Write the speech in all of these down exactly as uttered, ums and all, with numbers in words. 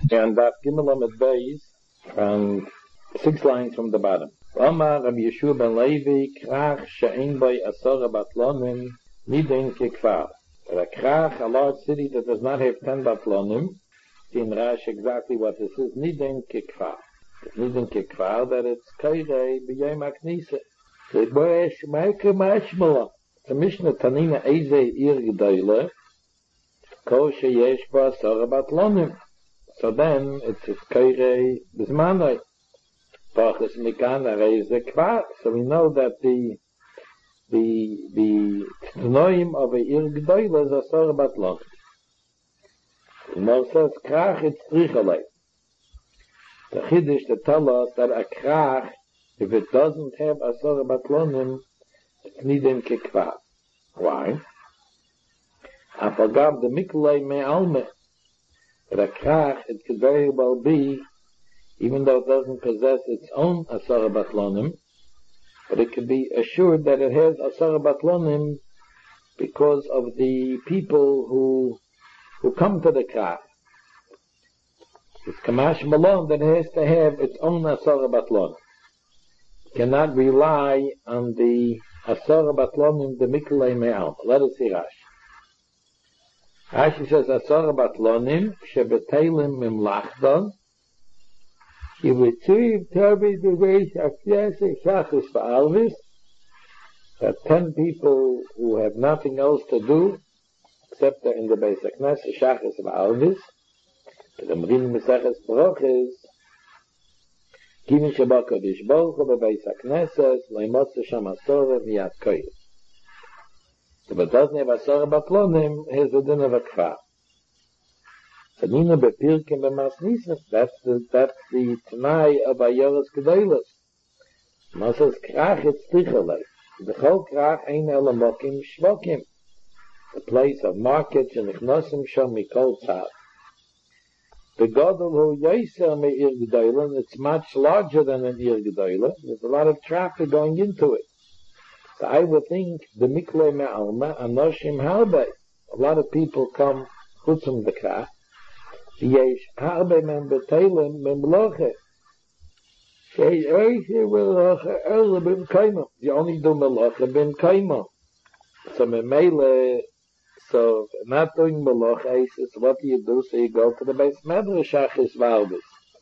And that Gimel at base, and six lines from the bottom. Omar Rabbi Yeshua ben Levi, Krach she'ein bei asara batlonim, niden kekfar. A krach, a large city that does not have ten batlonim, in Rash exactly what this is, niden kekfar. Niden kekfar, that it's kairei b'yem aknisa. The boy shmeike mashmala. The Mishnah Tanina Eze Ir G'dayla, Ko sheyesh ba asara batlonim. So then it's it's kairei b'zmanai. Pachas mikan arei ze kvar. So we know that the the the tnoim of a Ir G'dayla is asara batlonim. The Gemara says krach it's trichalei. The Chiddush to tell us that a krach, if it doesn't have asara batlonim, it's nidem kekvar. Why? Afagav the mikulei me'alme. But a krach, it could very well be, even though it doesn't possess its own asara batlonim, but it could be assured that it has asara batlonim because of the people who who come to the krach. It's kamash malon that it has to have its own asara batlonim. It cannot rely on the asara batlonim the mikulei me'al. Let us see Rashi. Rashi says asara batlonim shebetelim mimlachdon he retrieved Tobi the way Shakhyase Shachis Fa'alvis, that ten people who have nothing else to do except they're in the Beis HaKnesses Shachis Fa'alvis. The Mrin Meseches Broches Givin Shabbat Kodesh Baruch Hu Beis HaKnesses Leimotze Sham Asora Miyat Koyes. If it doesn't have Asora Batlonim, here's the din of a kfar. Tanina Bepirkim B'Masnisas, that's the that's the Tanai of Ayoras Gedolos. Masas Krach it's Tichalei. The whole Krach Ein Elamokim Shvokim. The place of markets and Ichnosim Shom Mikol Tzad. The Godel Hu Yoser Me'ir Gedolah, it's much larger than an Ir Gedolah. There's a lot of traffic going into it. So I would think the Miklei Me'alma Anoshim Harbe. A lot of people come chutzum the Krach. Yesh Harbe Men Betelim Memloche. She's Oishe Meloche Erle Bim Kaima. You only do Meloche Bim Kaima. So Memele, so not doing Meloche is what do you do? So you go to the Beis Medrash Shachis Valvis.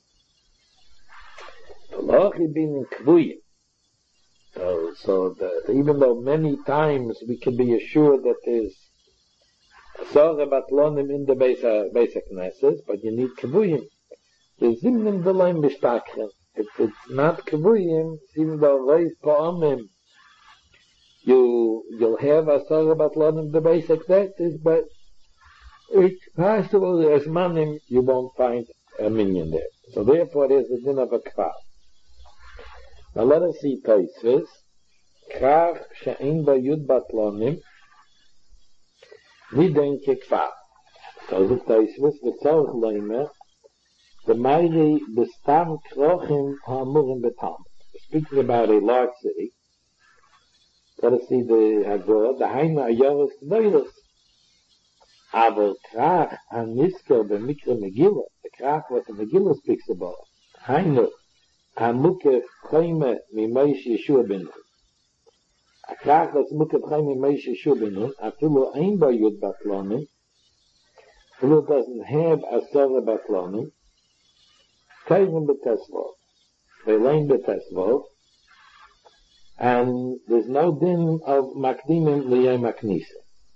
Meloche Bin Kvuyim. So, so the, even though many times we can be assured that there's Asara Batlonim in the Beis HaKnesses, but you need Kavuyim. The Zimnim Delaim Bishtakchen. If it's not Kavuyim, even though Reis Pa'amim, you, you'll have Asara Batlonim in the Beis HaKnesses, but it's possible there's Manim, you won't find a minion there. So therefore there's a din of a kfar. Now let us see Tosfos. Krach she'ein ba yud batlonim niden kekfar. So the Tosfos v'tzorch leimer the meiri b'stam krochim ha'amurim betam. Speaking about a large city, let us see the Haggadah, the Haina Ayoros Gdolos. Aber Krach ha'nisker b'mikra Megillah, the Krach what the Megillah speaks about, Haina ha'mukef chayme mimeish Yeshua ben Nun. A Krach that's mukef chayme mimeish Yeshua ben Nun, afilu ein ba yud batlonim, afilu doesn't have asara batlonim, kayim b'tesvov, v'lein b'tesvov, and there's no din of makdimim liyei maknisa.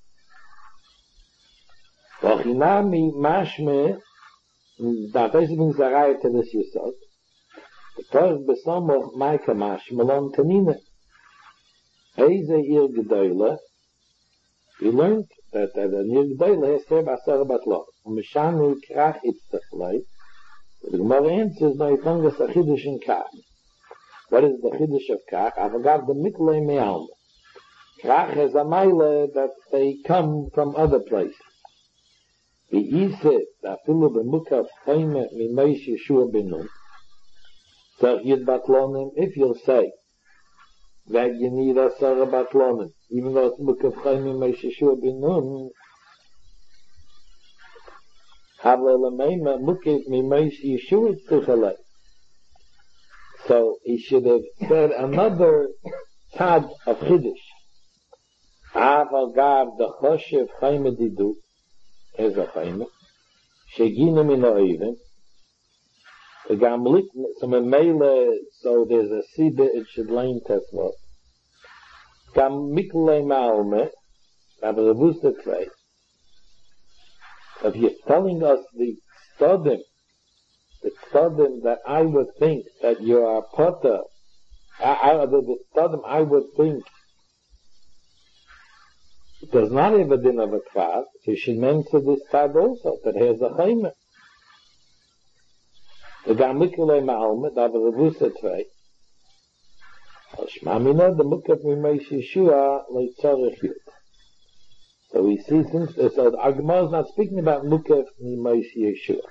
V'chinami mashme, that is being zarayah to this yisod, the first besomoch maika mashme lom tanina. Eize ir gedoyle, we learned that that an ir gedoyle has to have asar batlot. Umeshanu krach itztachlei, the Gemara answers, no, it's only a chiddush in krach. What is the chiddush of krach? Avagav the miklei me'alma. Krach has a mile that they come from other places. The Isa, the Afilu b'mukaf chayme mimeish Yeshua ben Nun. So yid batlonim, if you'll say that you need asara batlonim, even though it's mukaf chayme mimeish Yeshua ben Nun, So he should have said another tad of Chiddush. Aval gav the Choshev Chaime Didu, is a Chaime, Shegina min Oivin, the Gamlik, so Memele, so there's a Sibe, it should learn Tesvot. Gam Mikle Maume, Rabbi Rebusta Tvei, but he's telling us the Stodim, the Stodim that I would think that you are Potter, I, I, the, the Stodim I would think does not have a din of a kvar, so you should mention this side also, that he has a chayme. The Gamikule Ma'alme, that was a Vusa Tvei, Shmamina, the Mukaf Mimesh Yeshua, like Tzarech Yud. So we see, since, so the Agma is not speaking about Mukaf Mimesh Yeshua.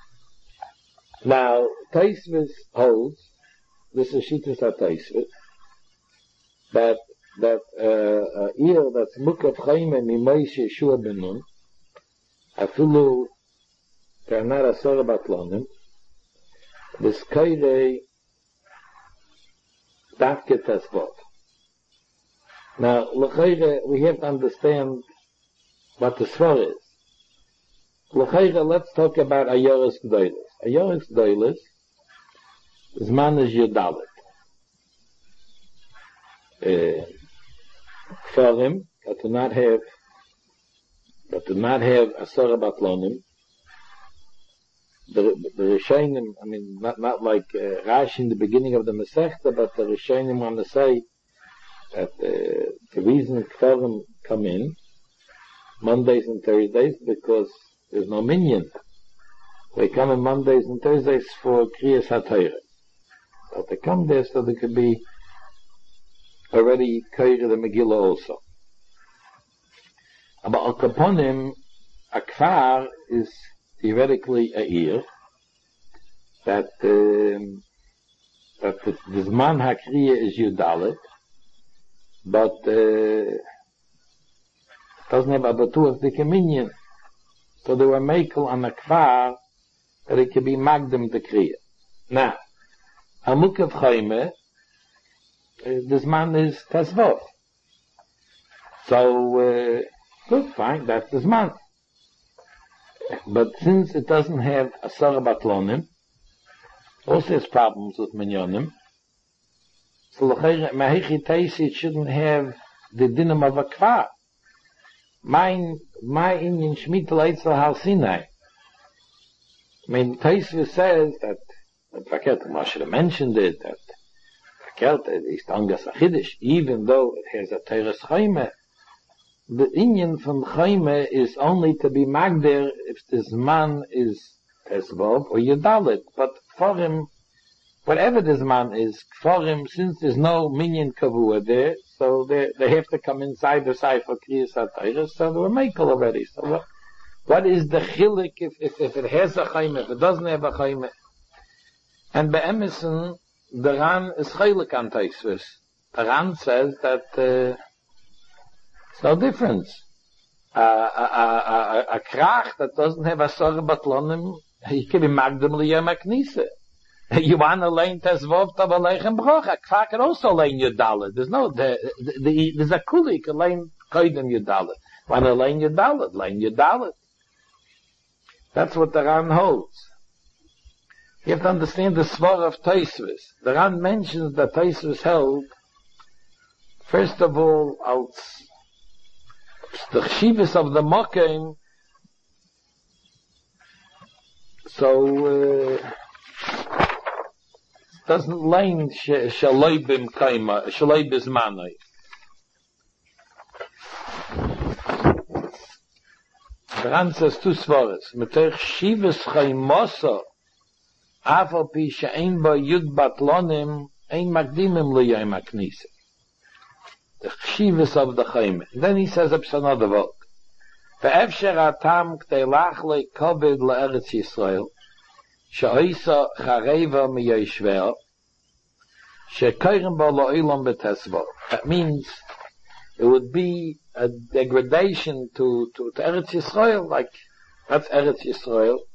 Now, Taisvis holds, this is Shittus HaTaisvis, that that uh, uh, ear that's Mukaf Chaime Mimesh Yeshua Benun, Afilu Karnar Asor Batlonim, this Kaidei Dafke Tesvot. Now, L'chayre, we have to understand what the Svar is. L'chayre, let's talk about Ayoris G'doilis. Ayoris G'doilis is man is Yudalit. Uh, for him, that do not have, that do not have Asara Batlonim, the, the Rishonim, I mean, not, not like uh, Rashi in the beginning of the Masechta, but the Rishonim want to say that uh, the reason Kfarim come in Mondays and Thursdays because there's no minyan. They come in Mondays and Thursdays for Kriyas HaTorah. But they come there so they could be already Kaira the Megillah also. But Al Kaponim, a Kfar is theoretically a ear that um, that the, the Zman HaKriya is Yudalit, but uh, doesn't have a batu of the Keminyan. So they were makel on a Kfar that it could be Magdim the Kriya. Now, a Mukaf Chaime, this man is Tesvot. So, uh, good, fine, that's this man. But since it doesn't have Asara Batlonim, also has problems with Minyonim, so Mahichi Taisi, it shouldn't have the dinam of a Kfar. Mein, my Indian Shmita Leitzel Hal Sinai. I mean, Taisi says that, that Fakert Moshe mentioned it, that Fakert is Tangas Achidish, even though it has a Teres Chaime, the Indian from Chaime is only to be Magder if this man is Tesvov or Yudalit. But for him, whatever this man is, for him, since there's no minyan kavua there, so they they have to come inside the side for Kriyas HaTorah, so they were makel already. So what, what is the chilik if, if, if it has a Chaime, if it doesn't have a Chaime? And by Emerson, the Ran is chilik on Taisvis. The Ran says that uh, it's no difference. Uh, a, a, a, a krach that doesn't have a sorry batlonim, he can be magdam liyam aknisa. You want to learn tesvov tav aleichem broch. A krach can also learn Yudalit. There's no, the, the, the, there's a kuli can learn koydem Yudalit. Want to learn Yudalit, learn Yudalit. That's what the Ran holds. You have to understand the svar of Taisvis. The Ran mentions that Taisvis held, first of all, als the chshivas of the Mokim, so uh, doesn't learn shaloi bim kaima, shaloi bizmanai. The Ran says two svaras. Meter chshivas chaimosa, afal pi she'ein ba yud batlonim, ein magdimim liyayim aknisa. The chshivas of the Chaime. Then he says up another word. Ve'efsher atam k'tei lachle koved le'eretz Yisrael, she'oisa chareva miyoshver, she'koirem bo lo'ilam betesvot. That means it would be a degradation to, to, to Eretz Yisrael, like, that's Eretz Yisrael,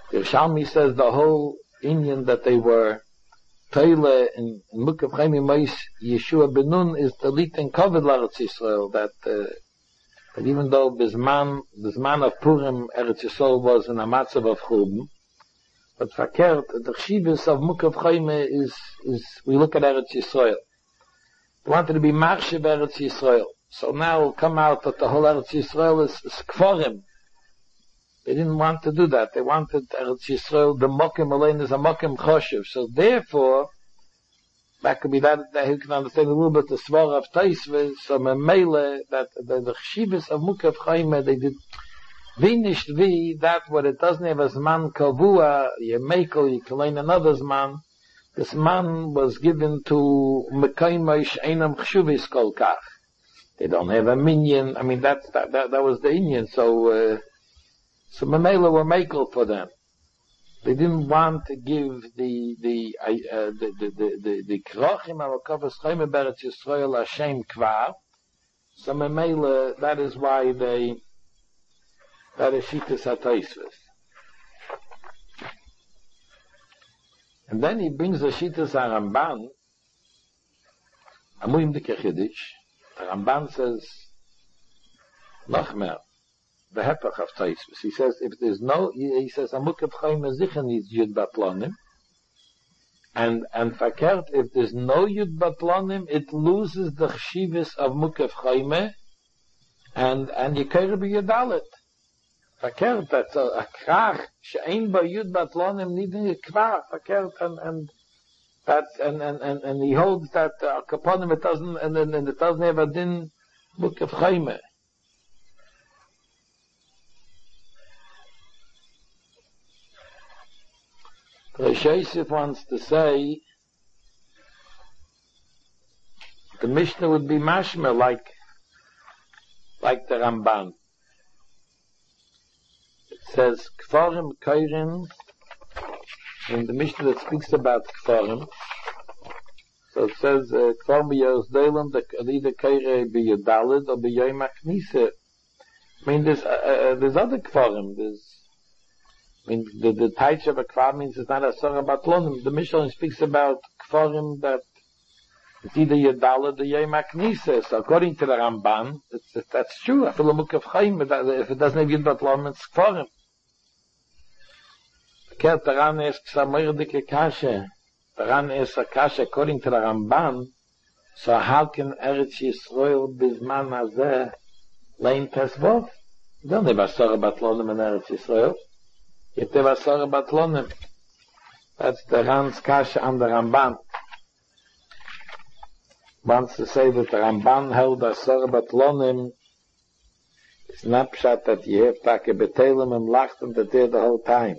The Yerushalmi says the whole Indian that they were Teile in Mukav Chaim Mois Yeshua ben Nun is the lit and covered Eretz Yisrael, that, uh, that even though Bisman, Bisman of Purim, Eretz Yisrael was in a matzav of Churban, but verkehrt, the Chshivas of Mukav Chaim is, is, we look at Eretz Yisrael. They wanted to be Marshiv Eretz Yisrael. So now it'll come out that the whole Eretz Yisrael is, is Kforim. They didn't want to do that. They wanted Eretz Yisrael, the Mokim Alein is a Mokim Choshev. So therefore, that could be that, that you can understand a little bit the Svar of Taisves, so Memele, that the, the Chshivas of Mukav Chaim, they did, wie nicht wie, that what it doesn't have as man kavua, ye mekel, ye kalein another's man, this man was given to Mekaymish Einam Chshuvis Kolkach. They don't have a minion, I mean, that, that, that, that was the Indian, so, uh, so Memele were mekel for them. They didn't want to give the, the, uh, the, the, the, the, the Krochim al Kavas Chaim Beretz Yisrael Hashem Kvar. So Memele, that is why they, that is Shittas HaTaisves. And then he brings the Shittas HaRamban, Amuim de Kechiddish. The Ramban says, Nachmer, the Hepech of Taisves. He says, if there's no, he, he says, Amukav Chaim Zicha needs Yud Batlonim. And, and Fakert, if there's no Yud Batlonim, it loses the Chshivas of Mukav Chaim, and, and Yekere B'Yedalet. Fakert, that's a, a krach, she'ein ba Yud Batlonim needing a krach, Fakert, and, and, that's, and, and, and, and he holds that, uh, Kaponim, it doesn't, and, and, and it doesn't have a din Mukav Chaim. Reshaysev wants to say the Mishnah would be mashma like like the Ramban. It says Kfarim Kairin in the Mishnah that speaks about Kfarim. So it says Kfarim B'Yosdelim either Kaire B'Yodalid or B'Yoyim HaKnisa. I mean, there's uh, uh, there's other Kfarim. There's I mean, the, the Taich of a Kfar means it's not a Sarah Batlonim. The Mishnah speaks about Kfarim that it's either Yadala or Yom HaKnisa. So according to the Ramban, it's, it, that's true. If it doesn't have Yud Batlonim, it's Kfarim. Kert Taran asks a Merdike Kasha. Taran asks a Kasha according to the Ramban. So how can Eretz Yisrael Bizman Hazeh Lein Tesvov? You don't have a Sarah Batlonim in Eretz Yisrael. Yet there was Sarah Batlonim. That's the Ran's Kasha on the Ramban. Wants to say that the Ramban held that Sarah Batlonim is not pshat that you have take betelim and lachten that there the whole time.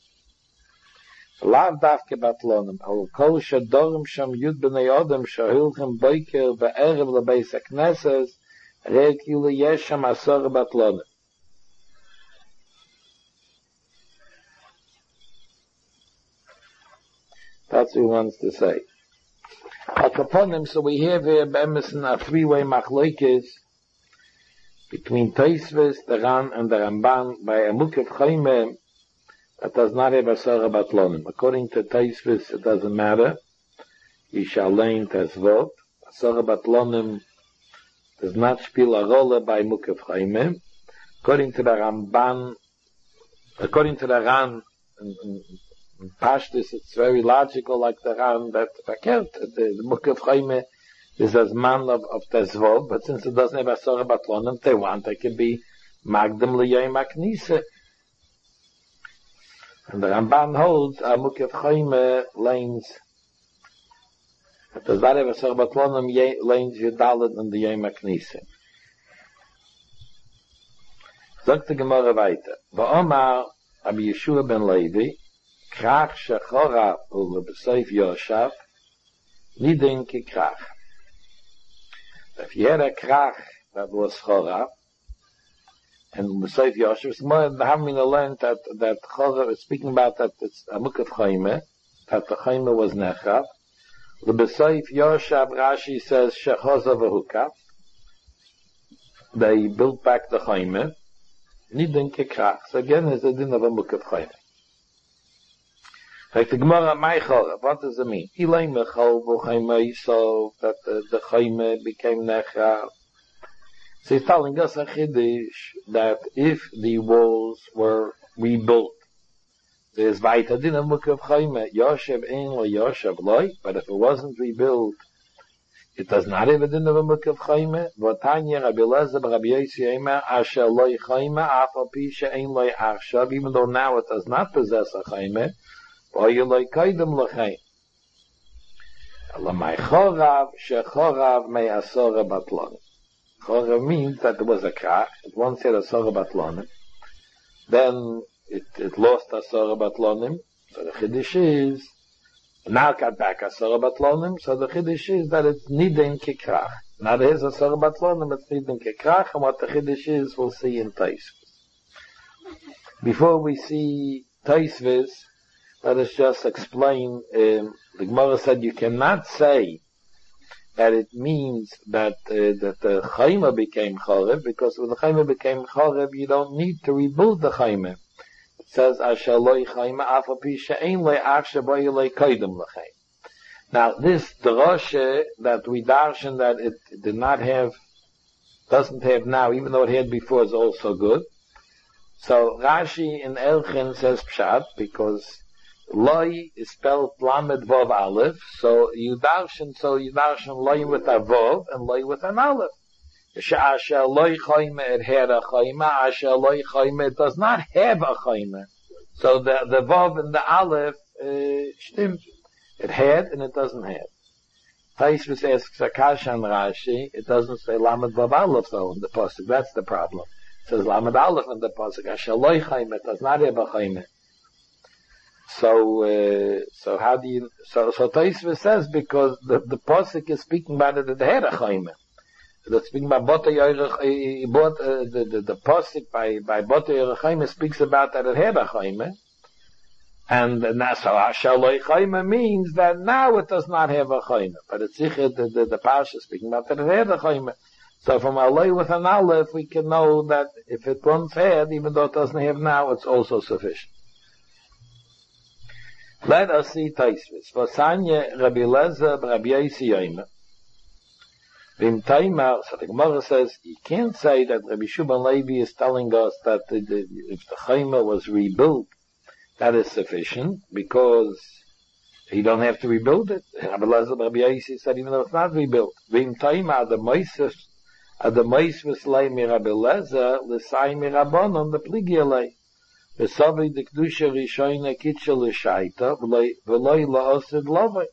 Lav dafke Batlonim. Al kol shadorim sham yud b'nei odem shahilchem boiker ve'erev lebeis hakneses re'ek yule yesham asara Batlonim. That's what he wants to say. Al-Kaponim, so we have here B'Emerson a three-way machlokes between Taisves, the Ran, and the Ramban by a Mukav Chaim that does not have a Sarah Batlonim. According to Taisves, it doesn't matter. Yishalein Tesvot. Sarah Batlonim does not spiel a role by Mukav Chaim. According to the Ramban, according to the Ran, and, and, Pashtus, it's very logical, like the Ran, that Fakert, the, the Mukav Chaim is as man of, of Tezvot, but since it doesn't have a Sarah Batlonim, they want, they can be Magdam L'Yayim HaKnisa. And the Ramban holds, a Mukav Chaim lanes, it does not have a Sarah Batlonim, lanes Yudalad and the Yayim HaKnisa. Sagt the Gemara weiter, Va'omar Rabbi Yeshua ben Levi, Krach shechora ulebeseif Yoshav, nidin ki krach. If you had a krach that was chora, and ulebeseif Yoshav, it's more than having learned that, that chora is speaking about that it's a Mukav Chaim, that the Chaim was nechav. Ulebeseif Yoshav, Rashi says, shechoza v'hukav. They built back the Chaim, nidin ki krach. So again, it's a din of a Mukav Chaim. Like the Gemara, my Chorav, what does it mean? Ilay mechol v'chayme yisov, that the, the chayme became nechav. So he's telling us a chiddush that if the walls were rebuilt, there's weiter din of mukav chayme, yoshev ein lo yoshev loy, but if it wasn't rebuilt, it does not have a din of a mukav chayme. V'tanya Rabbi Elazar Rabbi Yossi Eimer asher loy chayme afal pi she'ein loy achshav, even though now it does not possess a chayme, v'oyu loy kaidem l'chayim. Elamai chorav shechorav mei asora batlonim. Chorav means that there was a krach. It once had asora batlonim. Then it, it lost asora batlonim. So the chiddush is now got back asora batlonim. So the chiddush is that it's nidin kikrach. Now there is asora batlonim. It's nidin kikrach, and what the chiddush is, we'll see in Taisvis. Before we see Taisvis, let us just explain. Um, the Gemara said you cannot say that it means that uh, that the chayme became chorev, because when the chayme became chorev, you don't need to rebuild the chayme. It says, "Asher loy chayme afa pi she'ein loy achshe boy loy kaidem l'chayim." Now, this droshe that we darshan that it did not have, doesn't have now, even though it had before, is also good. So Rashi in Elchin says pshat, because Loi is spelled Lamed Vav Aleph, so you darshan, so you darshan Loi with a Vav and Loi with an Aleph. Asher Loi Chayme, it had a Chayme, Asher Loi Chayme, it does not have a Chayme. So the, the Vav and the Aleph, uh, stimmt. It had and it doesn't have. Taisvis asks Akash and Rashi, it doesn't say Lamed Vav Aleph though in the Pasuk, that's the problem. It says Lamed Aleph in the Pasuk, Asher Loi Chayme, it does not have a Chayme. So, uh, so how do you, so, so Taisva says because the, the Pasuk is speaking about it, it had a chayme. It's speaking about Bota Yorech, uh, the, the, the Pasuk by, by Bota Yorech speaks about that it had a chayme. And now, so Asher Loi Chayme means that now it does not have a chayme. But it's sicher, the, the, the Pasuk is speaking about that it had a chayme. So from Aloi with an Aleph, we can know that if it once had, even though it doesn't have now, it's also sufficient. Let us see Taisvis. Vasanya Rabbi Elazar Rabbi Yossi Eimer. Vim Taimar, so the Gemara says, you can't say that Rabbi Shimon Levi is telling us that the, the, if the Chayma was rebuilt, that is sufficient, because you don't have to rebuild it. Rabbi Elazar Rabbi Yossi said, even though it's not rebuilt. Vim Taimar, the Moises, the Moises Lei mi Rabbi Elazar, l'sai mi Rabbanon, the Pligi Lei. V'savi de kedusha rishoyna kitcha l'shaita v'loi la'osid lovei.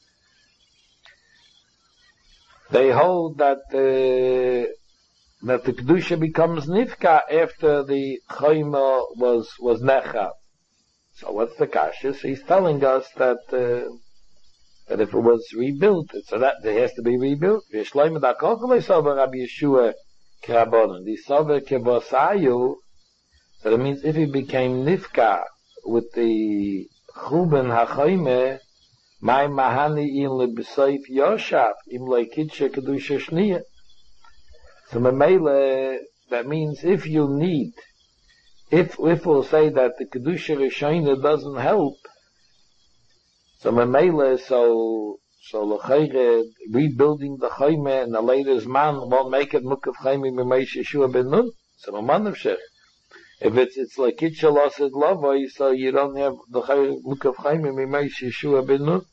They hold that uh, that the kedusha becomes nifka after the chayma was was nechav. So what's the kashis? He's telling us that uh, that if it was rebuilt, so that there has to be rebuilt. V'shloim d'akol v'sover Rabbi Yeshua k'rabonon. The sover k'vosayu. So that means if he became nifka with the chuben hachayme, my mahani in lebesayf yoshav im leikitshe kedusha shniya. So memele, that means if you need, if if we'll say that the kedusha rishayna doesn't help, so memele, so so l'chayre rebuilding the chayme and the latest man won't make it mukav chayme b'meish Yeshua ben Nun. So man of shech. If it's it's like kitchel asid lavoi, so you don't have the look of chayim mimeish Yeshua ben Nun.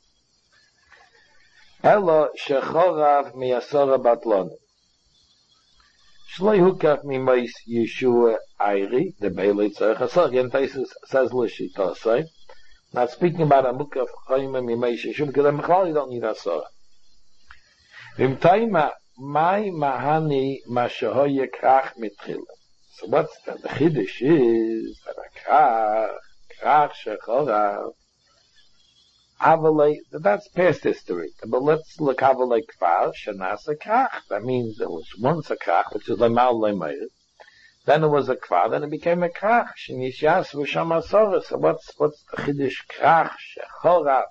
Elo shechorav miyasora batlonim. Shloi hukaf mimeish Yeshua ayri, the beilei tzarech asor. Again, Taisus says l'shita, say. Not speaking about a mukaf chayim mimeish Yeshua, because a mechal you don't need asora. Vimtaima mai mahani mashahoye krach mitchila. So what's the, the chiddush is that a krach, krach shechorav, avalei, that's past history. But let's look avalei kvar, shenas a krach. That means there was once a krach, which is lemal lemayit. Then it was a kvar, then it became a krach. Shenishas v'sham asora. So what's, what's the chiddush krach shechorav?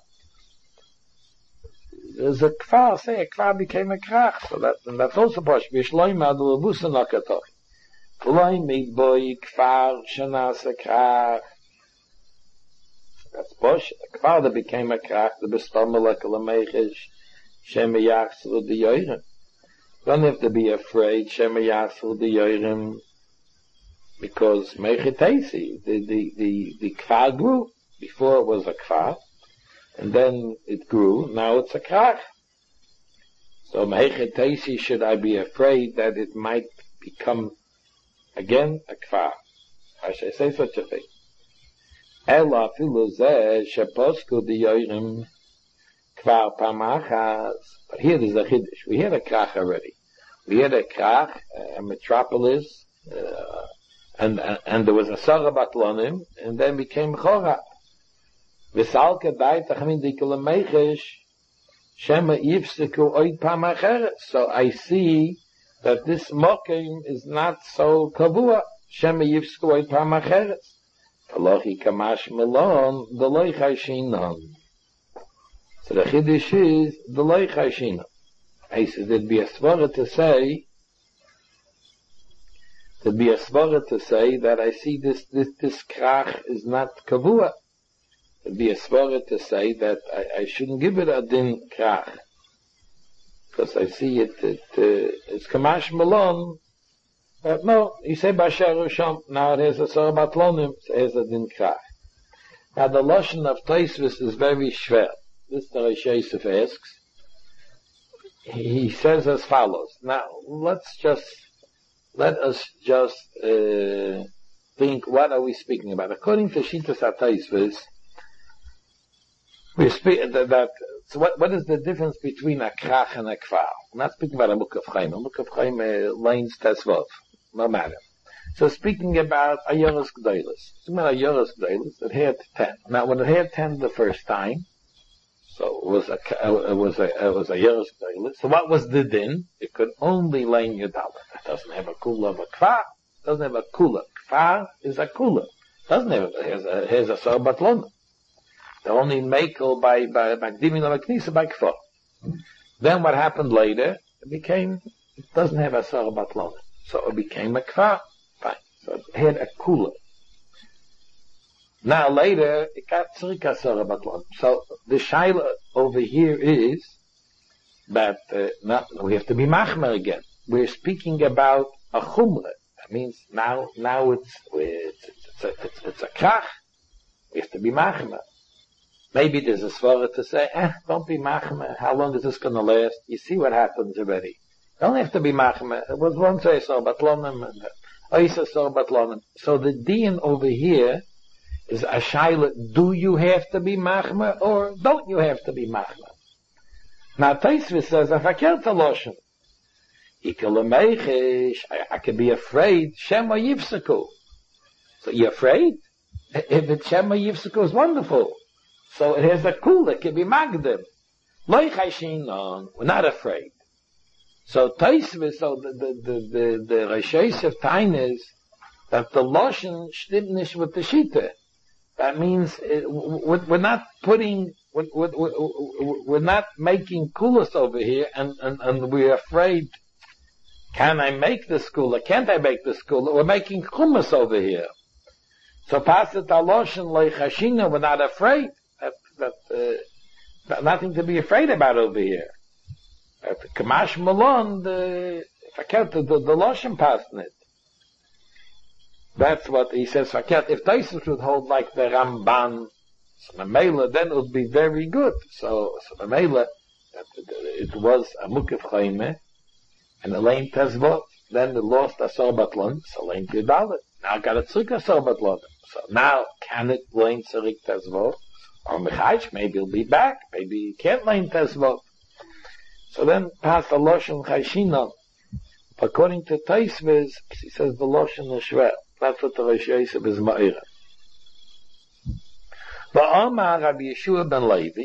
There's a kvar, say a kvar became a krach. So that, and that's also posh. V'shloima adu levusa nakatoch. V'loi mid boy kfar shenas a krach. That's Bosch. The Kvar became a krach, the Bestomelek Lamechish, Shema Yachsel the Yoirim. Don't have to be afraid, Shema Yachsel the Yoirim, because Mechitesi, the, the, the, the Kvar grew. Before it was a Kvar, and then it grew, now it's a krach. So Mechitesi, should I be afraid that it might become again a kfar? I should say such a thing. Ela afilu zeh sheposku diyorim kvar pamachas. But here there's a chiddush. We had a krach already. We had a krach, a metropolis, uh, and, and and there was a sarah batlonim, and then became chora. V'salke daitach min dikele mechish shema yifseku oid pamacheret. So I see that this mokim is not so kavua. Shema yifsku oid pamacheret. Alochi kamash melon deloi chayshinon. So the chiddush is deloi chayshinon. I said there'd be a svara to say, there'd be a svara to say that I see this this this krach is not kavua. There'd be a svara to say that I, I shouldn't give it a din krach. Because I see it, it uh, it's kamash malon. But no, you say Basher Rishon, now it has a Sarah Batlonim, it has a din krach. Now the Lashon of Taisvis is very schwer. This the Rosh Yosef asks. He, he says as follows. Now, let's just, let us just uh, think, what are we speaking about? According to Shittas HaTaisvis, we speak that, that so what, what is the difference between a krach and a kfar? I'm not speaking about a Muk of Chaim. A Muk of Chaim uh, lanes tesvov. No matter. So speaking about Ayoros G'daylis. Speaking about Ayoros G'daylis, it had ten. Now when it had ten the first time, so it was a, it was a, it was a Ayoros G'daylis. So what was the din? It could only lane Yudala. It doesn't have a kula of a kfar. It doesn't have a kula. Kfar is a kula. It doesn't have, it has a, it has a sarbatlona. The only makel by, by, Magdimin of a knisa by kfar. Then what happened later, it became, it doesn't have a sarbatlona. So it became a kfar. Fine. So it had a kula. Now later, it got tzrika sarbatlona. So the shaila over here is that, uh, not, we have to be machmer again. We're speaking about a chumra. That means now, now it's, it's, it's, a, it's, it's a krach. We have to be machmer. Maybe there's a svara to say, eh, don't be machmer. How long is this going to last? You see what happens already. You don't have to be machmer. It was one say so batlonim and oisa so batlonim. So the din over here is a shaila. Do you have to be machmer or don't you have to be machmer? Now Taisvis says, if I can't loshen, I could be afraid. Shema yifsaku. So you're afraid? If it's shema yifsaku, is wonderful. So it has a kula, it can be magdim. Loi chayshinon, we're not afraid. So Taisvis, so the, the, the, the, the Rosh Yosef Tain is that the Loshen stimmt nicht with the Shita. That means it, we're not putting, we're, we're, we're not making kulas over here and, and, and we're afraid, can I make this kula? Can't I make this kula? We're making kumas over here. So Pasat Aloshen Loi chashina, we're not afraid. That, that, uh, nothing to be afraid about over here. At Kamash Malon, the, Faket, the, the, the Loshen passed it. That's what he says, Faket. If Taisus would hold like the Ramban, so Mamela, then it would be very good. So, so Mamela, it was a Mukif Chaime, and Elaine Tezvot, then it lost a Sorbatlon, so Elaine Tidalit. Now got a Tzrik a Sorbatlon. So now, can it Elaine Tzarik Tezvot? Or Mechaish, maybe he'll be back, maybe he can't Elaine Tezvot. So then, pass the Loshen Chayshinon. According to Taisvis, he says the Loshen is shver. That's what the Rosh Yosef is ma'ira. Va'amar Rabbi Yeshua ben Levi,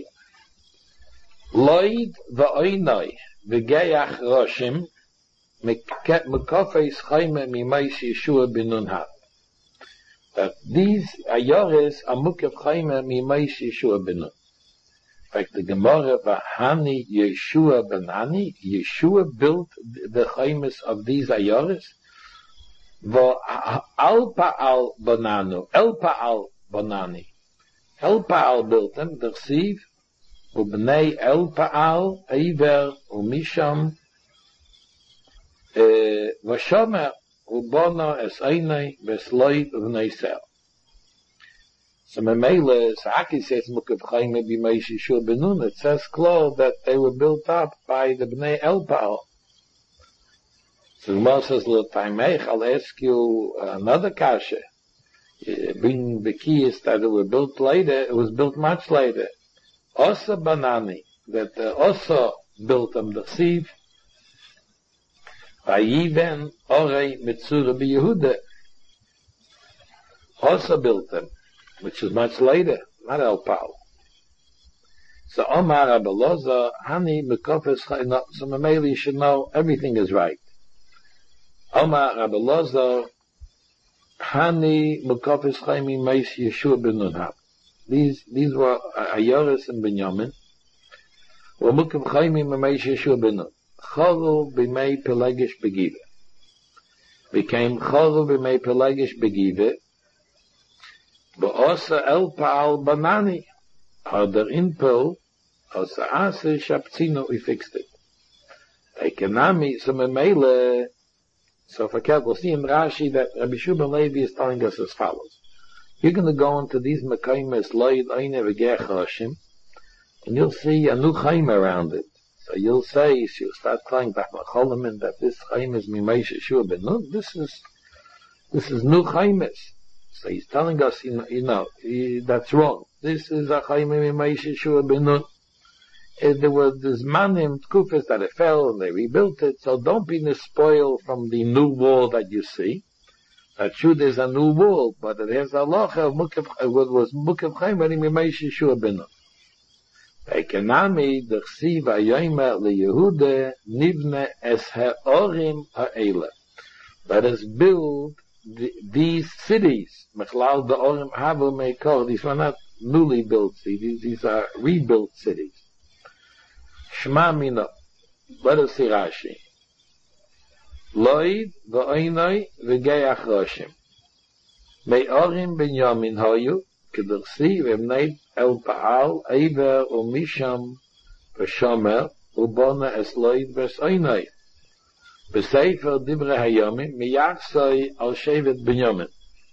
Loid va'oinoi v'geyach roshim mekofeis chayme mimeis Yeshua ben Nunhat. That these ayores are mukaf chayme mimeis Yeshua ben Nun. Like the Gemara, Vahani Yeshua Benani, Yeshua built the chaimis of these ayores. Al Pa'al Bananu, El Pa'al Banani. Elpaal built them, the Siv, Ubnei Elpaal, Eiver, Umisham, Vashomer, Ubona, Es Einai, Vesloid, Ubnei Sel. So Memele, Saki says, Mukav Chaim, maybe Meishi Shur Benun, it says close that they were built up by the Bnei Elpaal. So Moses L'Taimech, I'll ask you another kasha. Bring the keys that it was built later, it was built much later. Osa Banani, that uh, Osa built them the Siv, Vayiven Orei Mitzura B'Yehuda. Osa built them, which is much later, not Elpaal. So Omar Abeloza, Hani Mekofes Chayim, so Mameli you should know everything is right. Omar Abeloza, Hani Mekofes Chayim Meis Yeshua ben Nun. These these were Ayoris and Binyamin. Were Mukav Chayim Meis Yeshua ben Nun. Choru b'mei Pelegish Begive. Became Choru b'mei Pelegish Begive. Ba'osa Elpaal Banani. Or der Inpel, Osa Ase Shaptzino, we fixed it. Economy, so Memele, so for Kel, we'll see in Rashi that Rabbi Shua Levi is telling us as follows. You're going to go into these Mekaymes, Loid, Eine, V'geh Choshim, and you'll see a new Chaim around it. So you'll say, you'll start calling back Macholim, that this Chaim is Mimei Shua Ben Nun. This is, this is new Chaimes. So he's telling us, you know, you know he, that's wrong. This is a Chaim Mimei Shua Ben Nun. There were these manim tkufas that it fell and they rebuilt it, so don't be spoiled from the new wall that you see. That true, there's a new wall, but it has a locha of Mukav, what was Mukav Chaim Mimei Shua Ben Nun. Ekanami d'chsiv hayomer leYehuda nivne es ha'orim ha'ela. Let us build the, these cities. Mechlal da'orim havu meikor. These were not newly built cities. These are rebuilt cities. Shema mina. Let us see Rashi. Loid v'oinoi v'geyach roshim. Me'orim binyamin hoyu. כדרסי ובני אלפעל עבר ומשם ושומר ובונה אסלויד וסעיני בספר דברי היומים מייחסוי על שבט בנימין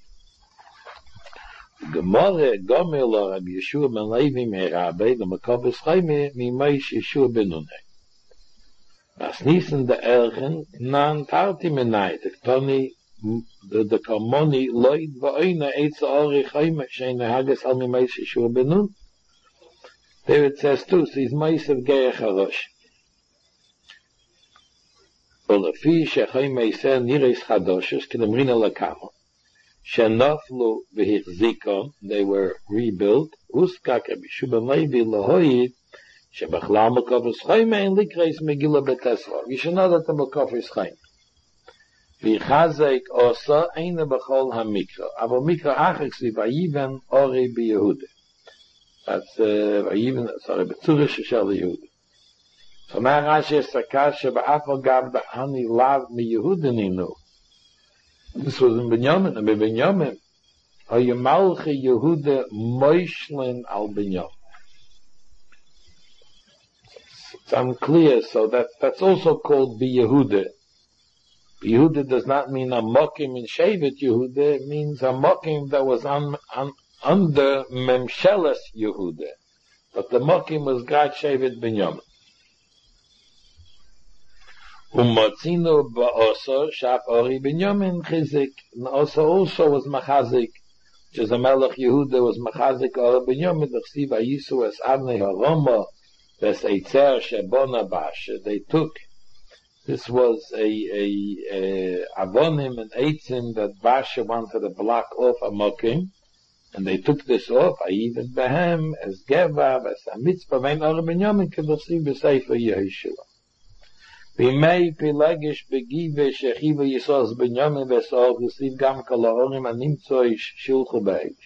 גמורה גומר לו רבי ישוע בן לוי מרבי למקובס חיימי ממש ישוע בן נוני אז ניסן דארכן נן תרתי מנאי תקטוני the the komoni loid va'oina eitz ori chayim she'ina hagas al mimei Yeshua ben Nun. There it says too, so he's meis of geich harosh. Olafi she'chayim meiseh nireis chadoshes k'demrina lakamo she'noflu v'hichzikon, they were rebuilt. Uskak Rabbi Yeshua ben Levi lahoyid she'bachlal mekofes chayim ein likreis megillah betesla. You should know that the mekofes chayim. V'chazek osa eine b'chol hamikra. Aber mikra achik si vayiven ori b'Yehuda. That's uh, vayiven, sorry, b'tzurish shel Yehuda. So now Rashi is sakar she'ba'afal gav b'hani lav mi-Yehuda ninu. This was in Binyamin, and Binyamin, hayamalchi Yehuda moishlin al Binyamin. It's unclear, so that, that's also called b'Yehuda. Yehuda does not mean a mokim in Shevet Yehuda, it means a mokim that was on, on, under Memsheles Yehuda. But the mokim was Gad Shevet Binyamin. Umotzino ba'oso shaf ori Binyamin chizik. And also also was machazik, which is a melech Yehuda was machazik ori Binyamin, d'chsiv hayisu es avnei haroma, ves eitzer shebona bash. They took This was a, a, a avonim and eitzim that Basha wanted to block off a mokim, and they took this off, even behem, as gevav, as a mitzvah, vein ora binyamin, kedosiv b'sefer Yehoshua. V'mei pilegish begive shechiva yisos binyamin v'sor, v'siv gam kol ha'orim animtzoi shulchu b'eish.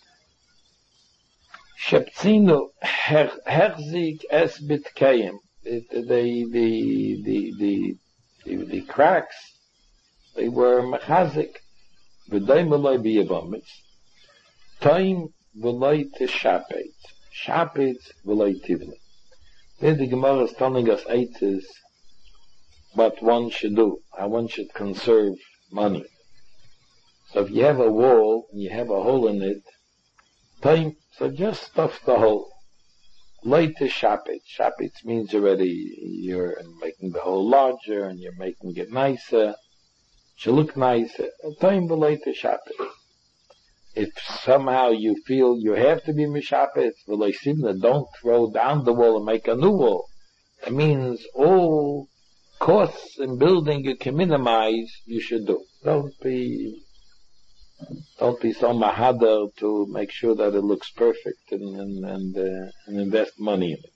Sheptzinu herzik es bitkayim. The, the, the, the, the, the cracks, they were mechazik, v'day malay b'yavamitz. Time v'loi tishapet. Shapet v'loi tivne. Here the Gemara is telling us eighties what one should do, how one should conserve money. So if you have a wall and you have a hole in it, time, so just stuff the hole. Later shapet. Shapet means already you're making the hole larger and you're making it nicer. It should look nicer. Time the later shapet. If somehow you feel you have to be mishapet, don't throw down the wall and make a new wall. That means all costs in building you can minimize, you should do. Don't be, don't be so mahadar to make sure that it looks perfect and, and, and, uh, and invest money in it.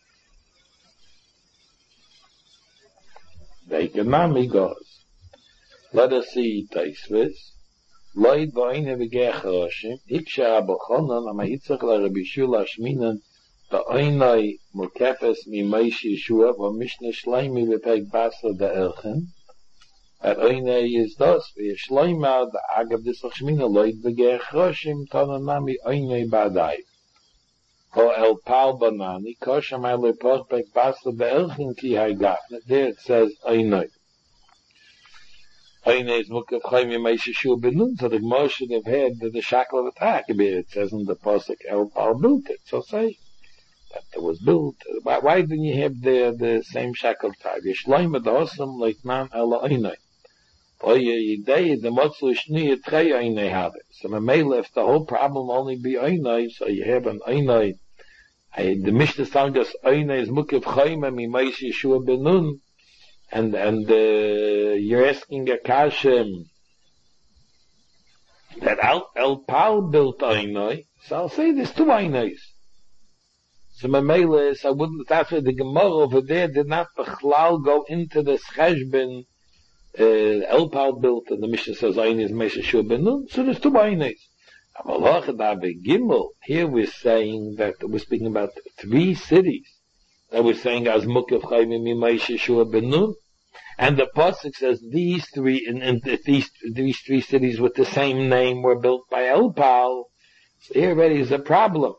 The economy goes. Let us see Taisvis. Lloyd Boine Vigechroshim, Iksha Abochonon, Amaitzach la Rabbi Shula Shminan, the Oinoi Mukefes Mimaish Yeshua, or Mishnah Shleimi Vipeg Basla de Elchen. At Oinoi is thus, Shleima, the Agav Disach Shmina, Lloyd Vigechroshim, Tonanami Oinoi Badai. Ho El Pal Banani, Kosham Ele Pochbek Basla de Elchen Ki Haigat. There it says Oinoi. So the Gemara should have had the, the shackle of attack. It says in the pasuk, El Pal built it. So say that it was built. Why, why didn't you have the the same shackle of attack? Yishloim the awesome like man ela oinai. Boy, yidei the motzu shni trei oinai have it. So the may left the whole problem only be oinai. So you have an oinai. The Mishnah tells us oinai is mukev chayma mi meish Yeshua benun. And, and, uh, you're asking a kashem that El, El Pal built Oinoi, so I'll say there's two Oinois. So Mamela, so I wouldn't, that's why the Gemara over there did not Bechlal go into this Cheshbon, uh, El Pal built, and the Mishnah says Oinoi is Mesha Shua Benun, so there's two Oinois. Here we're saying that we're speaking about three cities. That we're saying as Mukev Chayim Mimayish Yeshua Benun, and the pasuk says these three in, in these these three cities with the same name were built by El Pal. So here already is a problem.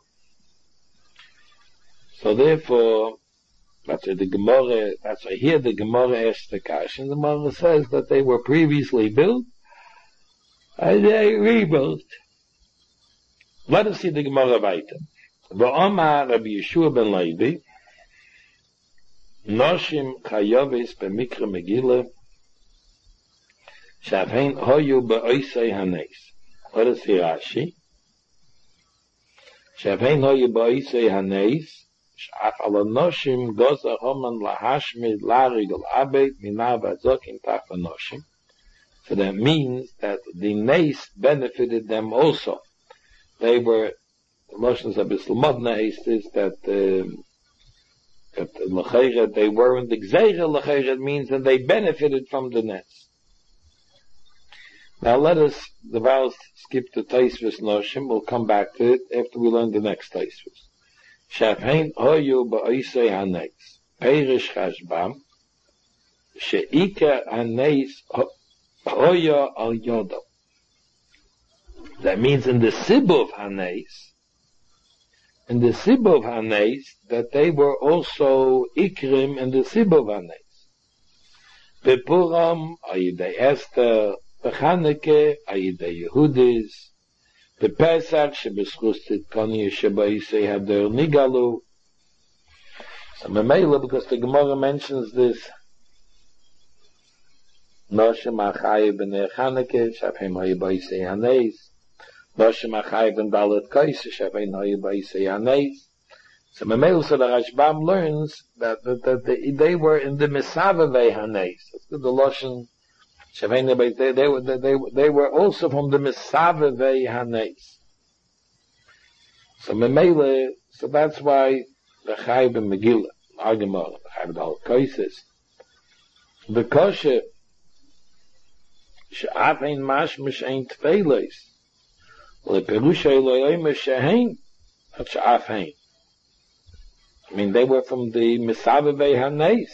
So therefore, that's why the Gemara. That's why here the Gemara asks the Kash, and the Gemara says that they were previously built and they rebuilt. Let us see the Gemara weiter. V'Omar Rabbi Yeshua ben Levi. Noshim chayovis b'mikra megillah shavhein hoyu ba'oisei hanes. Let us see Rashi. Shavhein hoyu ba'oisei hanes sh'af ala noshim goza homan lahashmid larigol abed minav azokim taf noshim. So that means that the nes benefited them also. They were, the notions of Islamad nes is that um, that l'chayre, they weren't the gzeira l'chayre, means that they benefited from the nets. Now let us, the vows skip the Taisvis Noshim, we'll come back to it after we learn the next Taisvis. Shavhein hoyu ba'isei hanes, perish chashbam, she'ika hanes hoya al yodo. That means in the Sibov hanes, in the Sibov Hanes, that they were also Ikrim in the Sibov Hanes. Bepuram, Ayidei Esther, Bechaneke, Ayidei Yehudis, Bepesach, Shebeschustit Koni Shebaisei Hader Nigalu. So Memela, because the Gemara mentions this, Noshem Achai B'nei Chaneke, Shavheim Hayibaisei Hanes, Noshem Achai ben Dalet Kaisa Shavhein Hoyu Ba'isei Hanes. So Mamel so the Rashbam learns that, that, that they, they were in the Misavavei Hanes. That's the Loshen Shavhein they, they were they, they were also from the Misavavei Hanes. So Mamel, so that's why the Chai ben Megillah, Argamor, the Chai ben Dalet Kaisa, the Kosher Shavhein Mashmish Ein Tfeiles. I mean, they were from the Misavavei Hanes.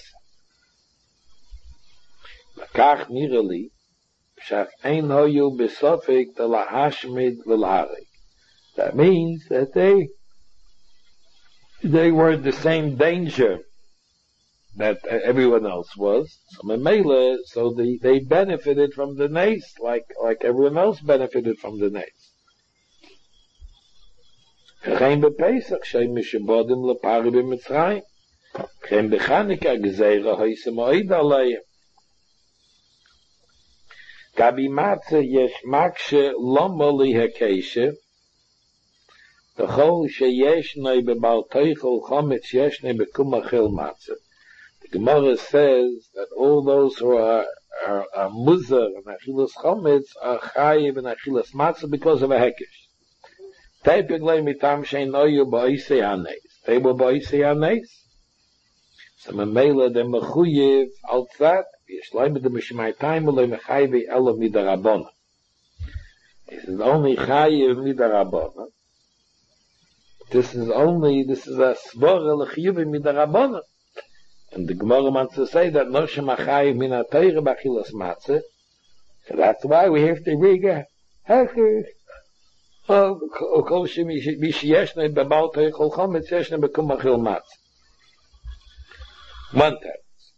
Lakach nirali, shaf ein hoyu besofik de lahashmid v'laharik. That means that they, they were in the same danger that everyone else was. So Memele, so they, they benefited from the nace, like, like everyone else benefited from the nace. Geen bepesach, shay mishabodim lepari b'mitzrayim. Geen bechanika gezeira hoise moed alayim. Gabi matze yesh makshe loma li hekeshe. The chol sheyesh noi bebal teichel chometz yesh noi bekumachil matze. The Gemara says that all those who are, are, are muzar and achilas chometz are chayiv and achilas matze because of a hekesh. Typically, mitam shein oyu ba'isei hanes. They were ba'isei hanes. So memela the mechuyev al tzad. Yishleim the mishmai time ulei mechayvi elo midarabona. This is only chayiv midarabona. This is only, this is a svora lechiyuv midarabona. And the Gemara wants to say that no shemachayiv min ha-teire b'achilas matzeh. So that's why we have to read a hekesh. One time.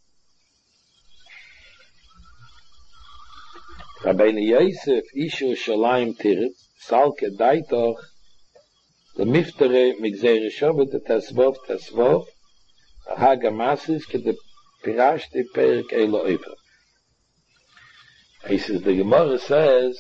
Rabbeinu Yosef, Ishu Shalayim Tirit, Salke Daitoch, the Miftere, Migzere Shovet, the Tesvov, Tesvov, Hagamasis, ke the Pirashti Perik Elo Eber. He says, the Gemara says,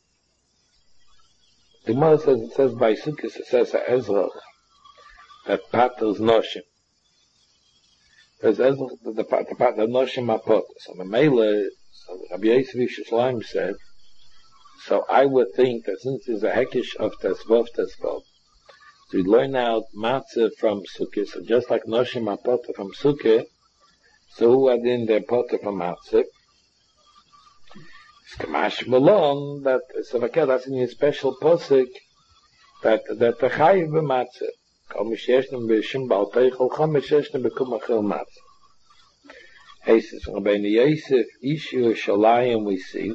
the Gemara says, it says by Sukkot, it says Ezrach, that Patter's Noshim. There's Ezrach, the, the, the, the Noshim Apot. So the Mele, so Rabbi Yosef Yishushalayim said, so I would think that since there's a Hekesh of Tesvov, Tesvov, so we learn out Matzah from Sukkot, so just like Noshim Apot from Sukkot, so who are in their Potter from Matzah? Kamash Malon, that so okay, that's in a special posik that that the chayiv b'matzah. Kol misheshnem b'shim bal teichel chom misheshnem b'kumachil matzah. He says from Rabbeinu Yosef Ishu Shalayim we see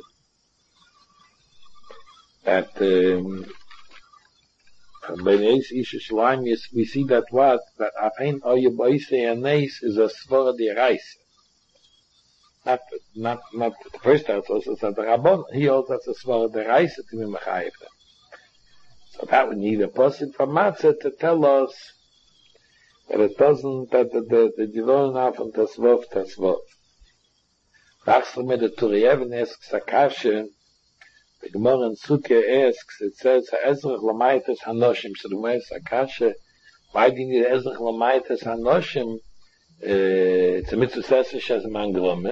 that um, Rabbeinu Yosef Ishu Shalayim we see that what that afein oyu b'isei aneis is a svara d'iraisa. Not, not, not the first house also said the Rabbon, he also has a svara d'iraisa to be mechayiv them. So that would need a posik from Matzah to tell us that it doesn't, that the, the, the Divorah from Tesvov, Tesvov. Nachsel the Turieven asks Akasha, the Gemara in Sukkah asks, it says, Ha'ezrach l'maytes hanoshim, so the Gemara asks Akasha, why do you need Ha'ezrach l'maytes hanoshim? Uh, it's a mitzvah sessish as a mangrome.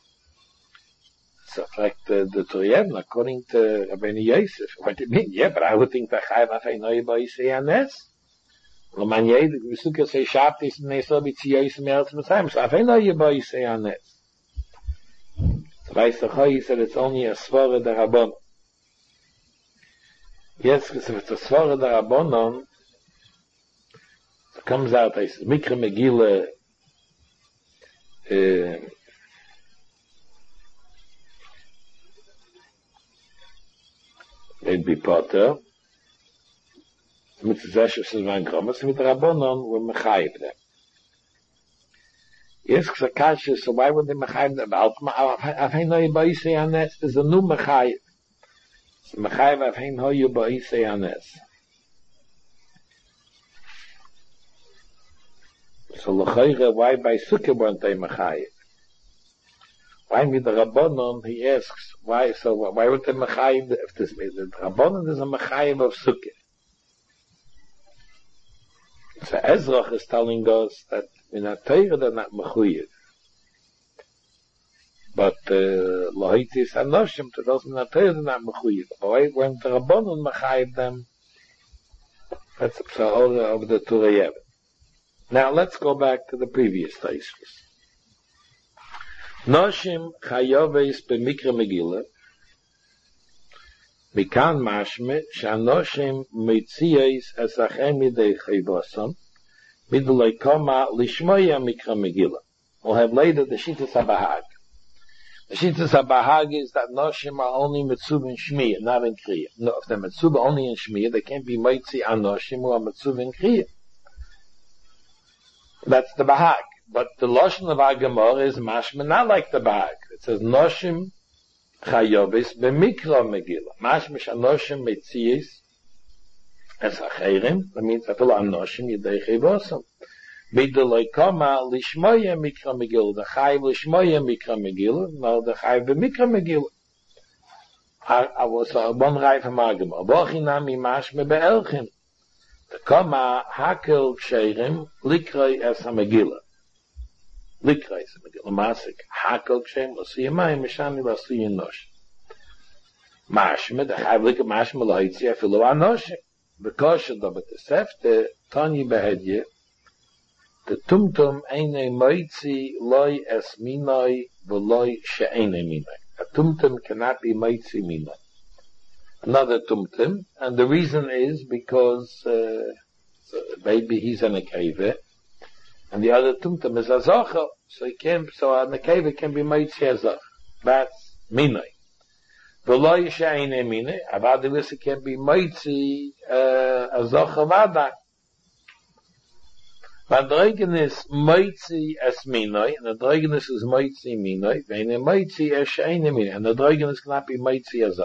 So, like the, the Turieven, according to Rabbeinu Yosef, what do you mean? Yeah, but I would think that Chayav Afei Noi Ba'isei Anes. L'man Yed, the Sukkah say, Shabtis B'nei Sobi Tziyos Me'eretz Mitzrayim, so Afei Noi Ba'isei Anes. So, Reis Achoy said it's only a svara d'Rabbanon. Yes, because if it's a svara d'Rabbanon, it comes out, I said, Mikra Megillah, uh, they'd be potter. Mit zeshes is man gromas, mit Rabbanon we're mechayiv them. Yes, Ksakash, so why would they mechayiv them? Afein hoyu ba'isei anes, there's a new mechayiv. So mechayiv afein hoyu ba'isei anes. So l'chayre, why by Sukkah weren't they mechayiv? Why with the Rabbanon, he asks, why, so why would they mechayiv, if this means the Rabbanon is a mechayiv of Sukkah. So Ezrach is telling us that in a Torah they're not mechuyev. But Lohitis uh, Anoshim, to those in a Torah they're not mechuyev. But when the Rabbanon mechayiv them, that's the psahora of the Turei Even. Now let's go back to the previous Tosfos. Noshim chayoves b'mikra Megillah, Mikan mashme shanoshim mitziyos esachem midei chayvosam midlei koma lishmoya mikra Megillah. We'll have later the Shittas HaBahag. The Shittas HaBahag is that Noshim are only Metzuv in Shmiyah, not in Kriya. No, if they're Metzuv only in Shmiyah, they can't be Moitzi on Noshim who are Metzuv in Kriya. That's the Bahag. But the Lashon of Agamor is Mashma, not like the Bahag. It says Noshim Chayobis B'mikra Megillah. Mashma Shanoshim Metziis Es Acherim. That means Afil Anoshim Yidei Chivosam. Bidoloi Koma Lishmoya Mikra Megillah. The Chayiv Lishmoya Mikra Megillah. No, the Chayiv B'mikra Megillah. I was a one Rai from Agamor. Bochinami Mashma Be'elchim. The Koma Hakel Ksherim Likroi Es HaMegillah. Likroi Es HaMegillah. Masik. Hakel Ksherim L'Siyamayim Mishani L'Siyin Nosh. Mashma, the Chayiv Likra Mashma L'Hoitzi Afilu Anoshim. Because of the Sefte, Tani Behedye, the Tumtum Eine Moitzi Loi Es Minoi V'Loi She'ene Minoi. A Tumtum cannot be Moitzi Minoi. Another Tumtum, and the reason is because uh, so maybe he's an Akeva, and the other Tumtum is a Zocha, so he can, so an Akeva can be Moitzi Azach. That's Minoi. V'Loi She'ene Minoi, Avadilis can be Moitzi Azach Avadak. But the Drogenis Moitzi Es Minoi, and the Drogenis is Moitzi Minoi, Veine Moitzi Es She'ene Minoi, and the Drogenis cannot be Moitzi Azach.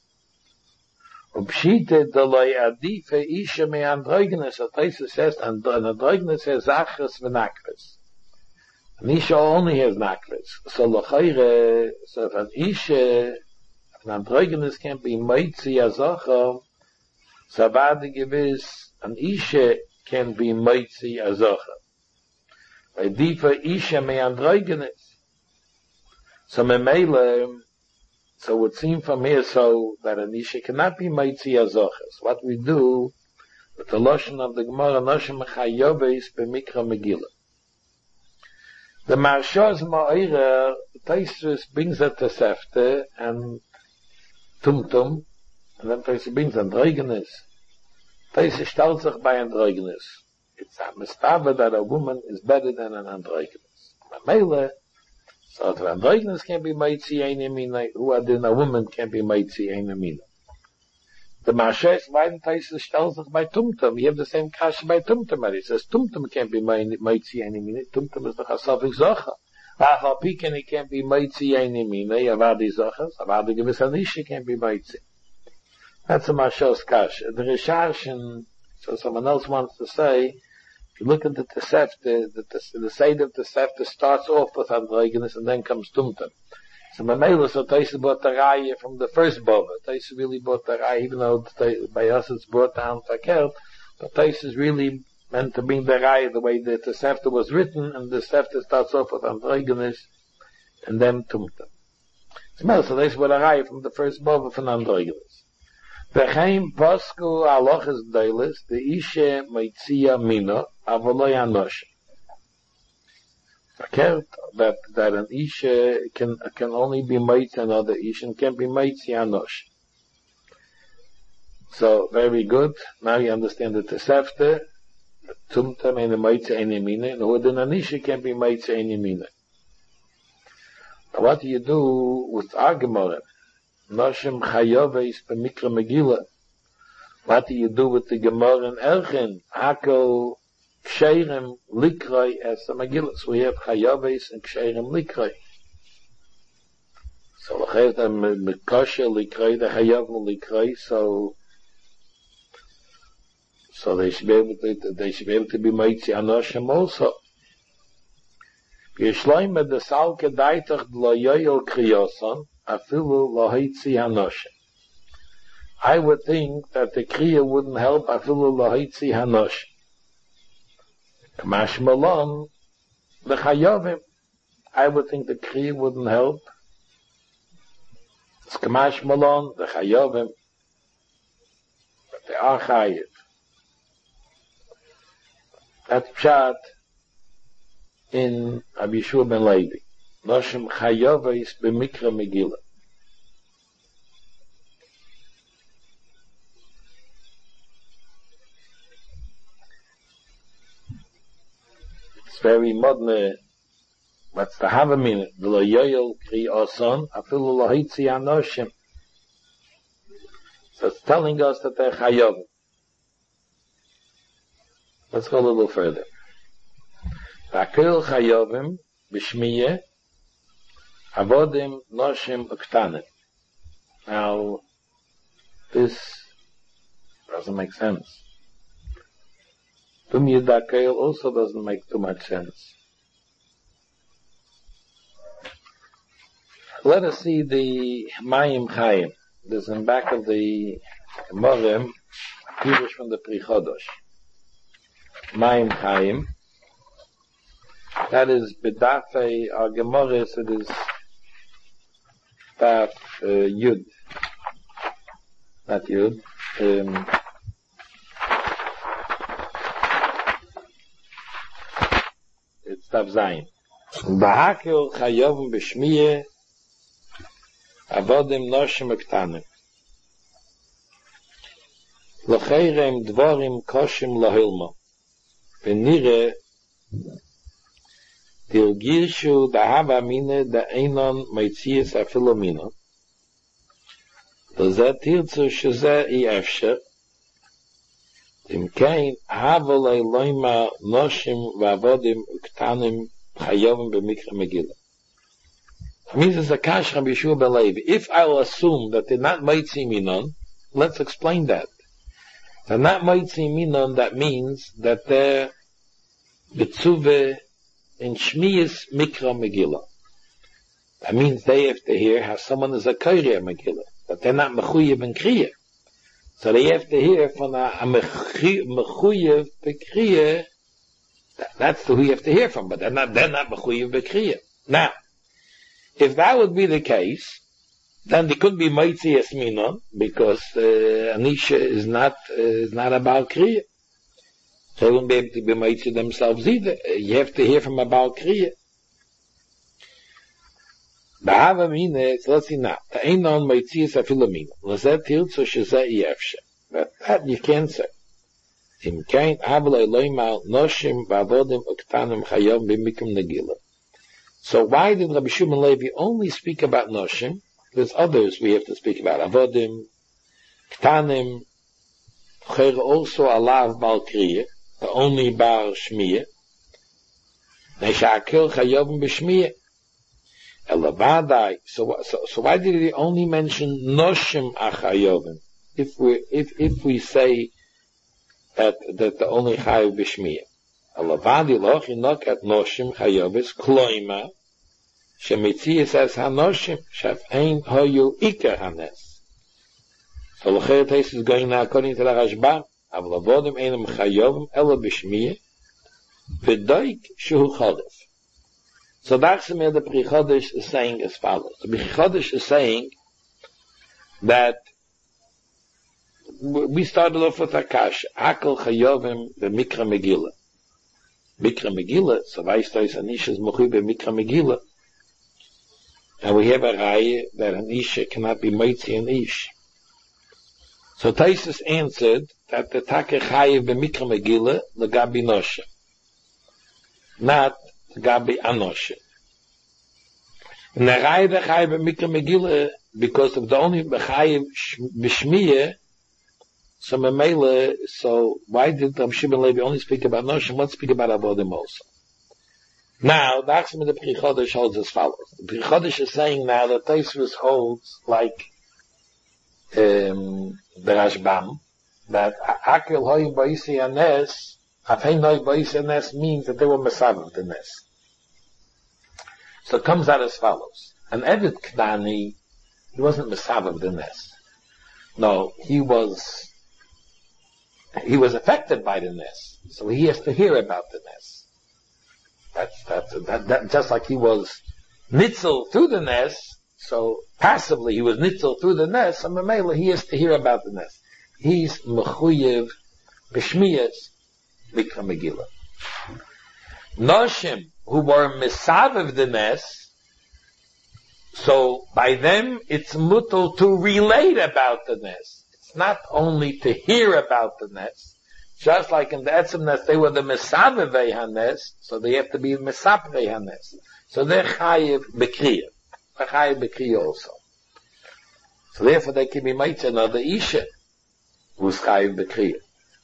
Upshite Doloi Adife Isha Me Androgenis, a Taisa says, and the Drogenis has Zachas V'Nakvis. An Isha only has Nakvis. So L'chaire, so if an Isha, if an Androgenis can't be Moitzi Azach, so Avadi Gewiss, an Isha can be Moitzi Azocha. By Difa Isha me Androgenis. So Memele, so it would seem from here so that an Isha cannot be Moitzi Azocha. So what we do with the Lashon of the Gemara, Noshim Chayobis B'mikra Megillah. The Marshoz Ma'ira, Taisus brings a Tosefte and Tumtum, and then Taisus brings Androgenis. Taisus stellt sich by Androgenis. It's a mistava that a woman is better than an Androgenis. Mamele, so if an Androgenis can be Moitzi Eine Minoi, who are then a woman can be Moitzi Eine Minoi. The Marshes, why didn't Taisus stellt sich by Tumtum? You have the same kasha by Tumtum. He says Tumtum can't be Moitzi Eine Minoi. Tumtum is the Chasafik Zocha. Achal Piken, he can't be Moitzi Eine Minoi. Avadi Zochas. Avadi Gewiss Anisha can't be Moitzi. That's a Mashos Kash. The Risharshin, so someone else wants to say, if you look at the Tosefta, the, the, the Seder of the Tosefta starts off with Androgenis and then comes Tumtum. So Mamela, so Taisa brought the Raya from the first Bova. Taisa really brought the Raya, even though by us it's brought down Takel, but Taisa is really meant to bring the Raya the way the Tosefta was written, and the Tosefta starts off with Androgenis and then Tumtum. So Taisa brought the Raya from the first Bova from Androgenis. V'chein posku alochas deilis, the ishe meitzia mino, avoloi anosh. Verkehrt, that, that an ishe can, can only be meitzi another ishe, and can be meitzi anosh. So, very good. Now you understand the Tosefta, tumtam and the meitzi eine mino, and who then an ishe can be meitzi eine mino. Now what do you do with Agamorah? Noshim Chayoves B'mikra Megillah. What do you do with the Gemara in Erchin? Hakel Ksherim Likroi as a Megillah. So we have Chayoves and Ksherim Likroi. So L'chev the Mekoshe Likroi, the Chayov Likroi, so so they should be able to, they should be able to be Meitzi Anoshim also. Yeshloim med the Salke Daitach Lo Yoyel Kriyoson, Afilu Lohitzi Hanoshe. I would think that the Kriya wouldn't help Afilu Lohitzi Hanoshe. Kamash Malon, the Chayovim. I would think the Kriya wouldn't help. It's Kamash Malon, the Chayovim. But they are Chayiv. That's Pshat in Rabbi Yeshua ben Levi. Noshim Chayoves B'mikra Megillah. It's very modern What's the have a minute? The lo yoyel kri oson, afilu lo hitzi anoshim. So it's telling us that they're chayovim. Let's go a little further. Vakil chayovim b'shmiyeh avodim noshim uktanim. Now, this doesn't make sense. Tum Yidakayel also doesn't make too much sense. Let us see the Mayim Chaim. There's in back of the Morim, Pirush from the Pri Chodosh. Mayim Chaim. That is B'dafei our Gemaris. It is Daf uh, Yud. Not Yud. Um, it's Daf Zayin. B'hakil chayovim b'shmiyeh avodim noshim ektanim. L'cheirem dvorim koshim lahilma. V'nire tilgirshu dahava mine da'enon meitzias afilomino. וזה תרצו שזה אי אפשר, אם כן, הבו לאלוהימה נושים ועבודים וקטנים חיובים במקרא מגילה. Means it's a kash Rabbi Yeshua ben Levi. If I will assume that they're not Moitzi Minon, let's explain that. They're not Moitzi Minon, that means that they're Betzuve in Shmiyas Mikra Megillah. That means they have to hear how someone is a Korea Megillah. But they're not mechuyev and kriya. So they have to hear from a, a mechuyev bekriya. That, that's who you have to hear from, but they're not, they're not mechuyev bekriya. Now, if that would be the case, then they could be moitzi esminon, because uh, Anisha is not, uh, is not about kriya. They wouldn't be able to be moitzi themselves either. You have to hear from about kriya. Ba'ava mine, so let's see now. Ta'enon meitzias afilomina. L'zeh tirtzu shezeh yefshe. But that you can't say. Im kein avle loimal noshim v'avodim uktanim chayom b'mikum negila. So why did Rabbi Shimon Levi only speak about noshim? There's others we have to speak about. Avodim, ktanim, cher also alav bal kriya, the only bar shmiyah. Neshakil chayom b'shmiyah. Elavadai. So, so, so why did he only mention noshim achayovim? If we, if, if we say that, that the only chayav b'shmiyah. Elavadi loch inok at noshim chayovis kloima shemitzias as hanoshim shaf ein hoyu ikar hanes. So l'cheret Tais is going now according to the Rashbam. Avlavodim einam chayovim ela b'shmiyah v'doik shuhu chodef. So that's where the Pri Chodesh is saying as follows. The Pri Chodesh is saying that we started off with Akash, Akal Chayovim b'Mikra Megillah. Mikra Megillah, so weißt du, is Anisha's Mechuy b'Mikra Megillah. And we have a Raya that Anisha cannot be Meitzi and Ish. So Taisus answered that the Take Chayiv b'Mikra Megillah l'Gabi Nosha. Not Gabi Anoshe. And the Rai Bechayev Mikra Megillah, because of the only Bechayev B'Shmiyah, so Memele, so why did Rabbi Shimon Levi only speak about Noshim? Let's speak about Avodim also. Now, the Achsim of the Pri Chodesh holds as follows. The Pri Chodesh is saying now that Tosfos holds like um, the Rashbam, that Akel Hoy Ba'isi Anes, Afein Hoy Ba'isi Anes means that they were Mesav of the Nes. So it comes out as follows. An Eved Knani, he wasn't Mesav of the Nes. No, he was, he was affected by the Nes. So he has to hear about the Nes. That's, that's, that, that, just like he was Nitzel through the Nes, so passively he was Nitzel through the Nes, and Mamela he has to hear about the Nes. He's Mechuyev B'Shmiyas Mikra Megillah. Noshim, who were Mesav of the Nes, so by them it's mutal to relate about the Nes. It's not only to hear about the Nes, just like in the Etzem Nes they were the Mesavevei HaNes, so they have to be Mesapvei HaNes. So they're chayiv bekriya. They're chayiv bekriya also. So therefore they can be made to another isha who's chayiv bekriya.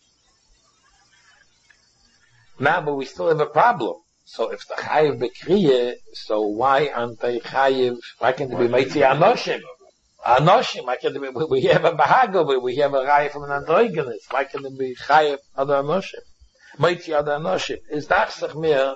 Now, but we still have a problem. So if the chayiv bekriya, so why aren't they chayiv? Why can't they be made to anoshim? Anoshim, why can't they be? We have a bahaga, we have a chayiv from an androgynous. Why can't they be chayiv other anoshim? Made to other anoshim. Is that mir?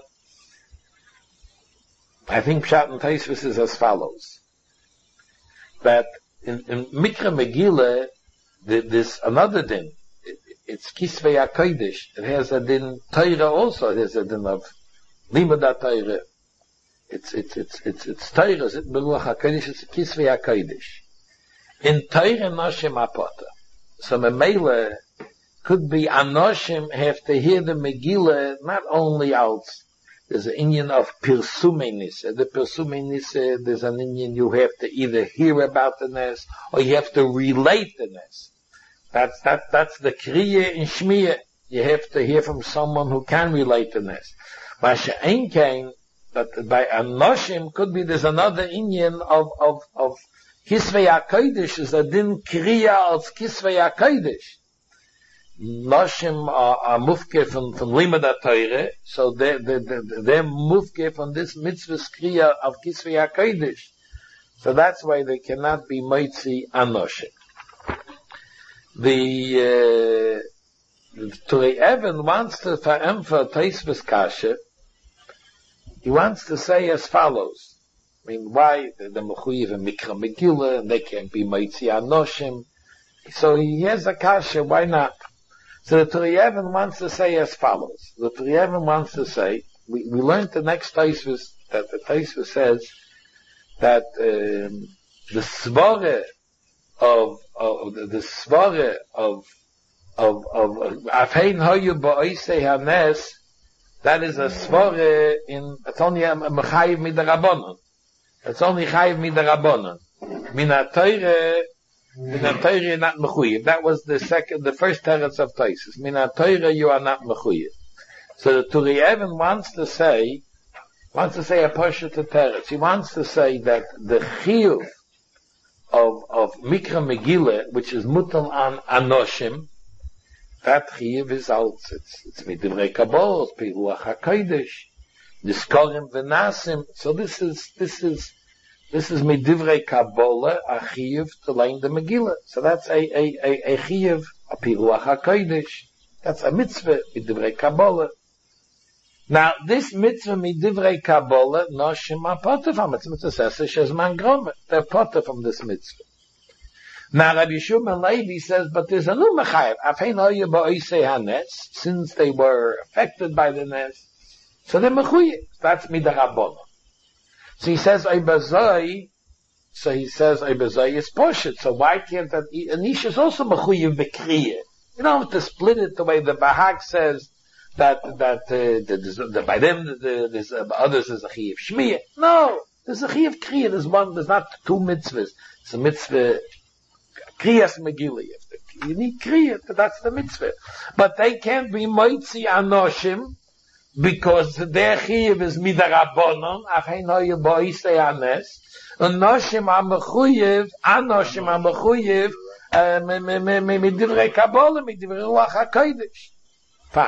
I think Pshat and Taisvis is as follows. That in, in Mikra Megillah, there's another din. It, it's Kisvei HaKodesh. It has a din Torah also. It has a din of Limud Torah. It's, it's, it's, it's, it's Torah. It's Beruach HaKodesh. It's Kisvei HaKodesh. In Torah, Noshim Apota. So Memele could be Anoshim have to hear the Megillah not only out. There's an Indian of Pirsumenis. The Pirsumenis, there's an Indian you have to either hear about the Nes, or you have to relate the Nes. That's, that, that's the Kriya in Shmiya. You have to hear from someone who can relate the Nes. Masha Einkein, that by Anoshim could be there's another Indian of, of, of Kisvei HaKodesh, is a din Kriya als Kisvei HaKodesh. Noshim are, are mufke from, from Limud HaTorah, so they're, they're, they're mufke from this mitzvah kriya of Kisvei HaKodesh. So that's why they cannot be moitzi anoshim. The, uh, Turei Even wants to emphasize Taisvis Kasha. He wants to say as follows. I mean, why the mechuyev and Mikra Megillah, and they can't be moitzi anoshim. So he has a kasha, why not? So the Turei Even wants to say as follows. The Turei Even wants to say, we, we learned the next Taisvis, that the Taisvis says that um, the svara of, of the, the svara of of of Afein Hoyu Ba'isei Hanes, that is a svara in, it's only a mechayiv midarabonon. It's only chayiv midarabonon. Min HaTorah, Min HaTorah not mechuyev. That was the second, the first teretz of Taisus. Min HaTorah you are not mechuyev. So the Turei Even wants to say, wants to say a pasha to teretz. He wants to say that the chiyuv of of Mikra Megillah, which is mutal an anoshim, that chiyuv is out. It's it's midivrei kabbalah, Beruach HaKodesh, niskorim v'nasim. So this is this is. This is midivrei Kabbalah, a chiyuv to learn the Megillah. So that's a, a, a, a chiyuv, a Beruach HaKodesh. That's a mitzvah, midivrei Kabbalah. Now, this mitzvah, midivrei Kabbalah, noshim apota from it. It's mitzvah says, shezman gromet. They're pota from this mitzvah. Now, Rabbi Shimon Levi says, but there's a new mechayev. Afein hoyu ba'isei hanes, since they were affected by the nes, so they're mechuyev. That's midarabonah. So he says, Oibazoi, so he says, Oibazoi is Poshet. So why can't that, Anish is also Mechuyev Bekriya. You don't have to split it the way the Bahag says that, that, uh, that by them, the, there's, uh, others there's a Chiyev Shmiyah. No, there's a Chiyev Kriya. There's one, there's not two mitzvahs. It's a mitzvah, Kriyas Megillah. You need Kriya, but that's the mitzvah. But they can't be Moitzi Anoshim, because their chiyuv is midarabonon, afein hoyu ba'isei hanes, and noshim ha-mechuyev, anoshim ha-mechuyev, midivrei Kabbalah, midivrei Ruach HaKodesh. Fine.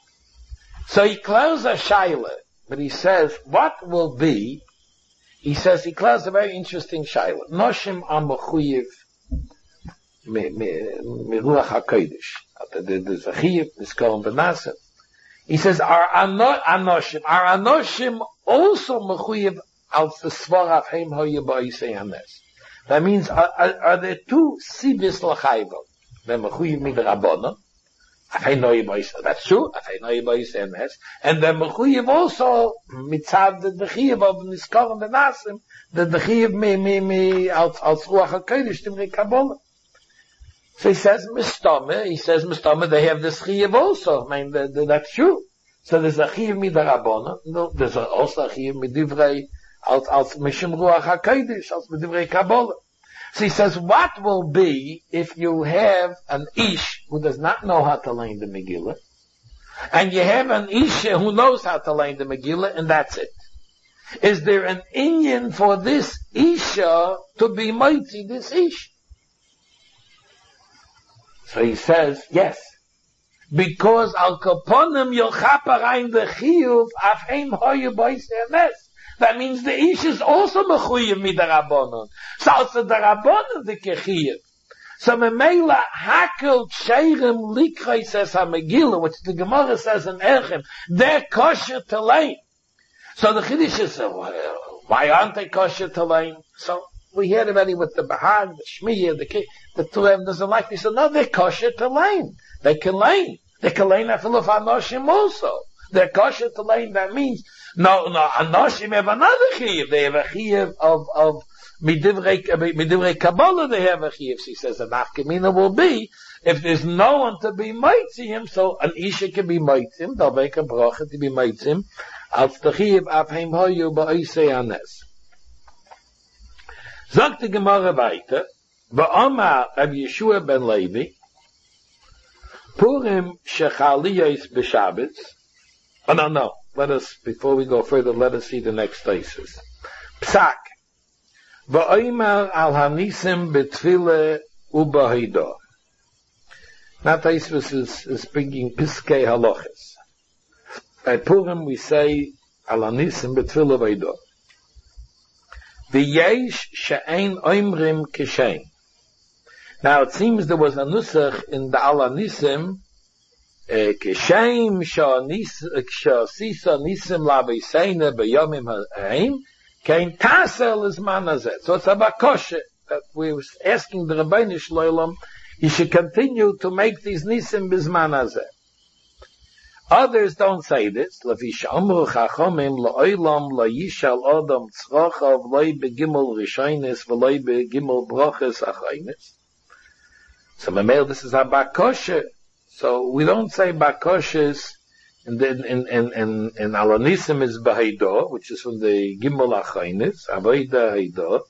So he closes a shaila, but he says, what will be, he says, he closes a very interesting shaila. Noshim ha-mechuyev, mi-Ruach HaKodesh. There's a chiyuv, niskorim v'nasim. He says, our anoshim, our anoshim also mechuyev al the svara of heim hoyu ba'isei hanes. That means, are, are, are there two sibis l'chayvot? They're mechuyev midrabanan, afein hoyu ba'isei, that's true, afein hoyu ba'isei hanes, and they're mechuyev also mitzad the chiyuv of niskorim v'nasim, the chiyuv me, me, me, al ruach HaKodesh, divrei Kabbalah. So he says, Mistama, he says, Mistama, they have this chiyuv also. I mean, the, the, that's true. So there's a chiyuv midarabona, no, there's a, also a chiyuv midivrei, als, als mishim ruach HaKodesh, als midivrei Kabbalah. So he says, what will be if you have an ish who does not know how to learn the Megillah, and you have an isha who knows how to learn the Megillah, and that's it. Is there an inyan for this Isha to be mighty, this Ish? So he says, yes. Because al kaponim yochaparein the chiyuv afheim hoyu boise emes. That means the Ish is also mechuyev midarabonon. So also the Rabbonon the kechiyuv. So Memela hakel sheirem likrei says ha-Megillah, which the Gemara says in Erchem, they're kosher to lein. So the Chiddush is, uh, why aren't they kosher to lein? So we hear already with the Bahag, the Shmiyah, the the two of them doesn't like this. So no, they're kosher to lein. They can lein. They can lein after of Anoshim also. They're kosher to lein. That means no, no. Anoshim have another chiyuv. They have a chiyuv of of midivrei midivrei Kabbalah. They have a chiyuv. She says the nafkamina will be if there's no one to be mighty him. So an isha can be mighty him. They'll make a bracha to be mighty him. Als the chiyuv afheim hoyu ba'isei anes. Sagt die Gemara weiter. Va'omar Rabbi Yeshua ben Levi. Purim shechaliyos b'Shabbat. Oh, no, no. Let us, before we go further, let us see the next thesis. Psak. Va'oimar al hanisim betfile ubahidah. Now thesis is, is speaking piskei halachas. By Purim we say al hanisim betfile ubahidah. V'yesh she'ein oimrim kishein. Now it seems there was a nusach in the al hanisim Kishem shasisa nisim labiseina b'yomim ha'im kein tasel is manazet. So it's a bakoshe that we was asking the Rabbeinu Shloim, he should continue to make these nisim bizmanazet. Others don't say this. Lefish amru chachomim la'olam la'yishal adam tzrochav loy begimel rishonis v'loy begimel broches achaynis. So Mamel, this is a bakoshe. So we don't say bakoshes in the, in in in in Alanisim is Bahaido, which is from the Gimel Achainis, Avoida Haido.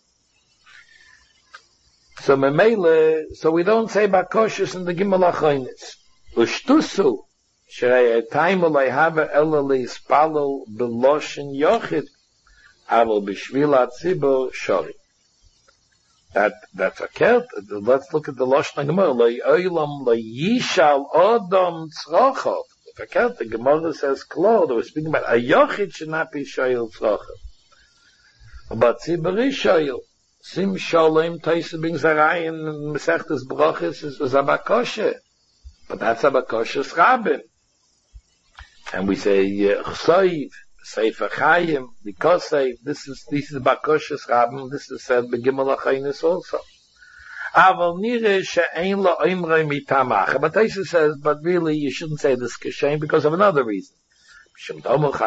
So Memele, so we don't say bakoshes in the Gimel Achainis. Ushtusu shrei time olay have ela leispalo beloshin yochid aval b'shvil atzibur shori. That, that's a kert. Let's look at the Lashon Gemara. Lei oilam lei yishal odom tzrochov. If a kert, the Gemara says klar. They were speaking about a yochid should not be shoyel tzrochov. But tziburi shoyel. Sim sholem taisa bing zarai in Mesechtes Brachos is a bakoshe. But that's a bakoshe schabim. And we say chsoiv. Sefer Chaim, because say this is this is Bakoshes Rabban, this is said Begimel Achaynis also. Aval nire she'ein lo oimrei mitamach. But Taisa says, but really you shouldn't say this kishem because of another reason. If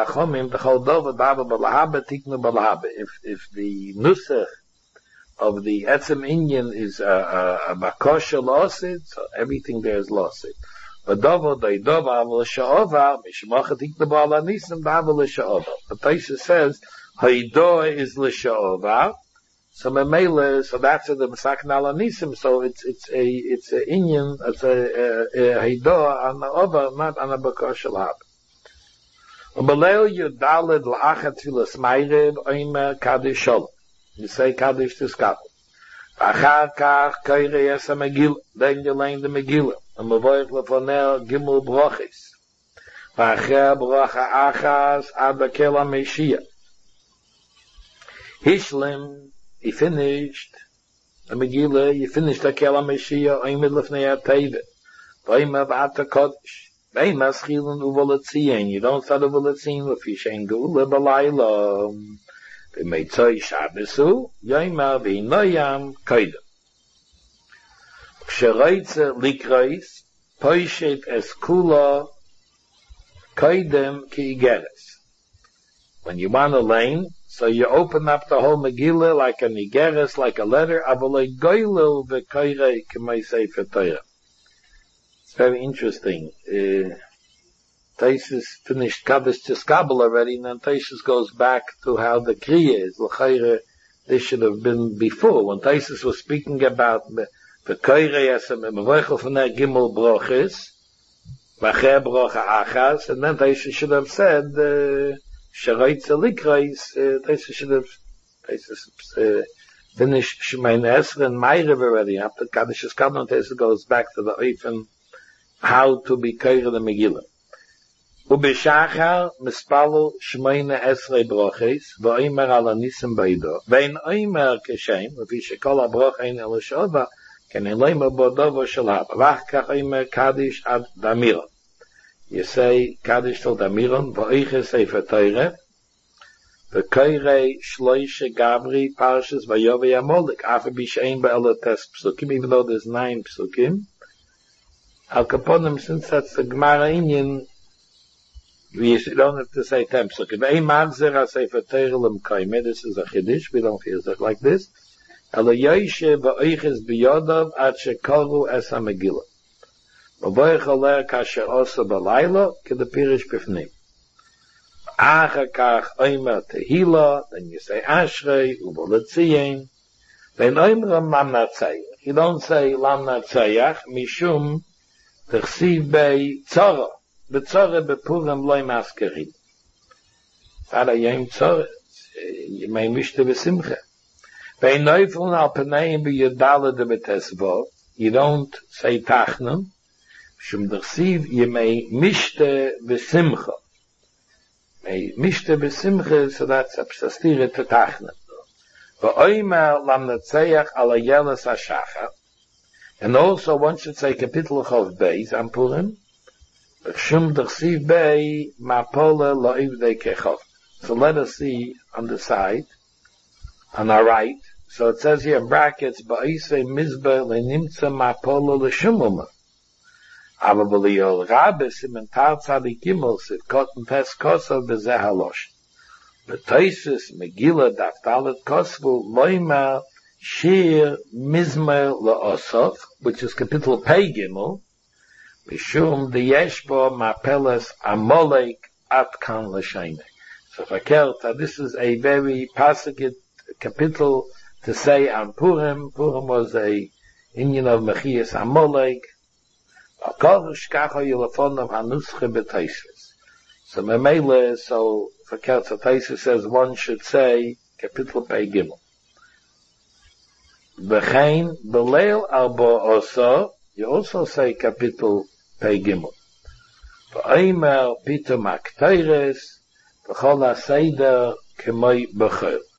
if the nusach of the etzem inyan is a, a, a bakosha losid, so everything there is losid. But Dovo day Dova aval sha'ova mishmachat iknaba ala nisim ba'aval sha'ova. But Taisa says Haido is l'sha'ova. So Memele, so that's the Masakin ala nisim. So it's it's a it's a inyan, it's a Haido on the Ova, not on a bakosha lab. Ubaleo yudalid la'achat filas ma'iriv oimer kaddish shalom. You say kaddish to skabel. Achar kach kairei esa Megillah. Then you learn the Megillah. And Mavoich lefonel gimel brochis. V'achar brocha achas ad akel ha-Meshiach. Hishlim, he finished the Megillah, he finished akel ha-Meshiach, oimid lefnei ha-Teivet. V'oimer b'ata kodesh. V'oimer schilin uvoletziyen. You don't start uvoletziyen l'fishen geula b'layla. V'meitzoi shabesu, yoimer v'hinoyam koidem. Kshereitze likreis, poishet es kula, koidem ki igeres. When you want a lane, so you open up the whole Megillah like an igeres, like a letter, avalei goylil v'koirei k'may sefer Torah. It's very interesting. Uh, Taisus finished Kaddish to Skabel already, and then Taisus goes back to how the Kriya is. L'chayre, this should have been before. When Taisus was speaking about the Koirei Esem, Mevoichel Fnei Gimel Brochis, Vacher Brocha Achas, and then Taisus should have said, Sheroitze Likreis, Taisa should have, Taisa finished Shemaine Esra and Meirev already. After Kaddish Eskadon, Taisa goes back to the Oifen, how to be Keira the Megillah. ובשחר מספלו שמונה עשרה ברוכס, ואומר על הניסים בידו, ואין אומר כשם, לפי שכל הברוך אין אלא שעובה, כן אין לומר בו דובו של אבא, ואחר כך אומר קדיש עד דמירון. You say קדיש till דמירון, ואיכה ספר תורה, וקורא שלושה גברי פרשס ויובי המולק, אף בישאין באלה תס פסוקים, even though there's nine פסוקים, על כפונים, since that's the Gemara Indian, we don't have to say ten psukim. Ve'ei magzer ha-sefer Torah l'mkoyme. This is a chiddush. We don't use it like this. Elo yoyshe v'oiches b'yodov ad shekoru es ha-megillah. V'boich oler kasher osa b'laylo k'depirish b'fnim. Achar kach oimer tehila, then you say ashrei, u'boletziyin. Then oimer lam natzayach. You don't say lam natzayach, mishum t'chsiv bei tzara. בצורה בפורים לא מזכירים. על היום צורה, ימי משתה ושמחה. ואין נויפלן על פניהם ביודלה דבתסבו, you don't say תחנן, שום דרסיב ימי משתה ושמחה. משתה ושמחה, so that's הפססתיר את התחנן. ואוימר למנצח על הילס השחר, and also one should say kapitel chov beis on Purim, Shum d'chsiv bei ma'pola lo'ivdei kechov. So let us see on the side, on our right. So it says here in brackets, ba'isei mizbeh le'nimtza ma'pola l'shumuma. Aber b'liol rabbe simen tar tzadik gimel sit kotten tes kosov b'zeh halosh. B'toisus megillah daftalet kosvu lo'ima shir mizmeh lo'osov, which is capital pei gimel, Mishum the Yeshbo Mapelas Amolek Atkan L'Shaine. So Fakelta, this is a very pasukit capital to say on Purim. Purim was a Indian of Mechias Amolek. Akorush Kacho Yilafonam Hanusche B'Taisus. So Memele, so Fakelta Taisus says one should say capital Pei Gimel. V'chein B'leil Arbo Oso, you also say capital Pei Gimel. V'oimer pitum akteires, v'chol ha-seder k'moi b'chol.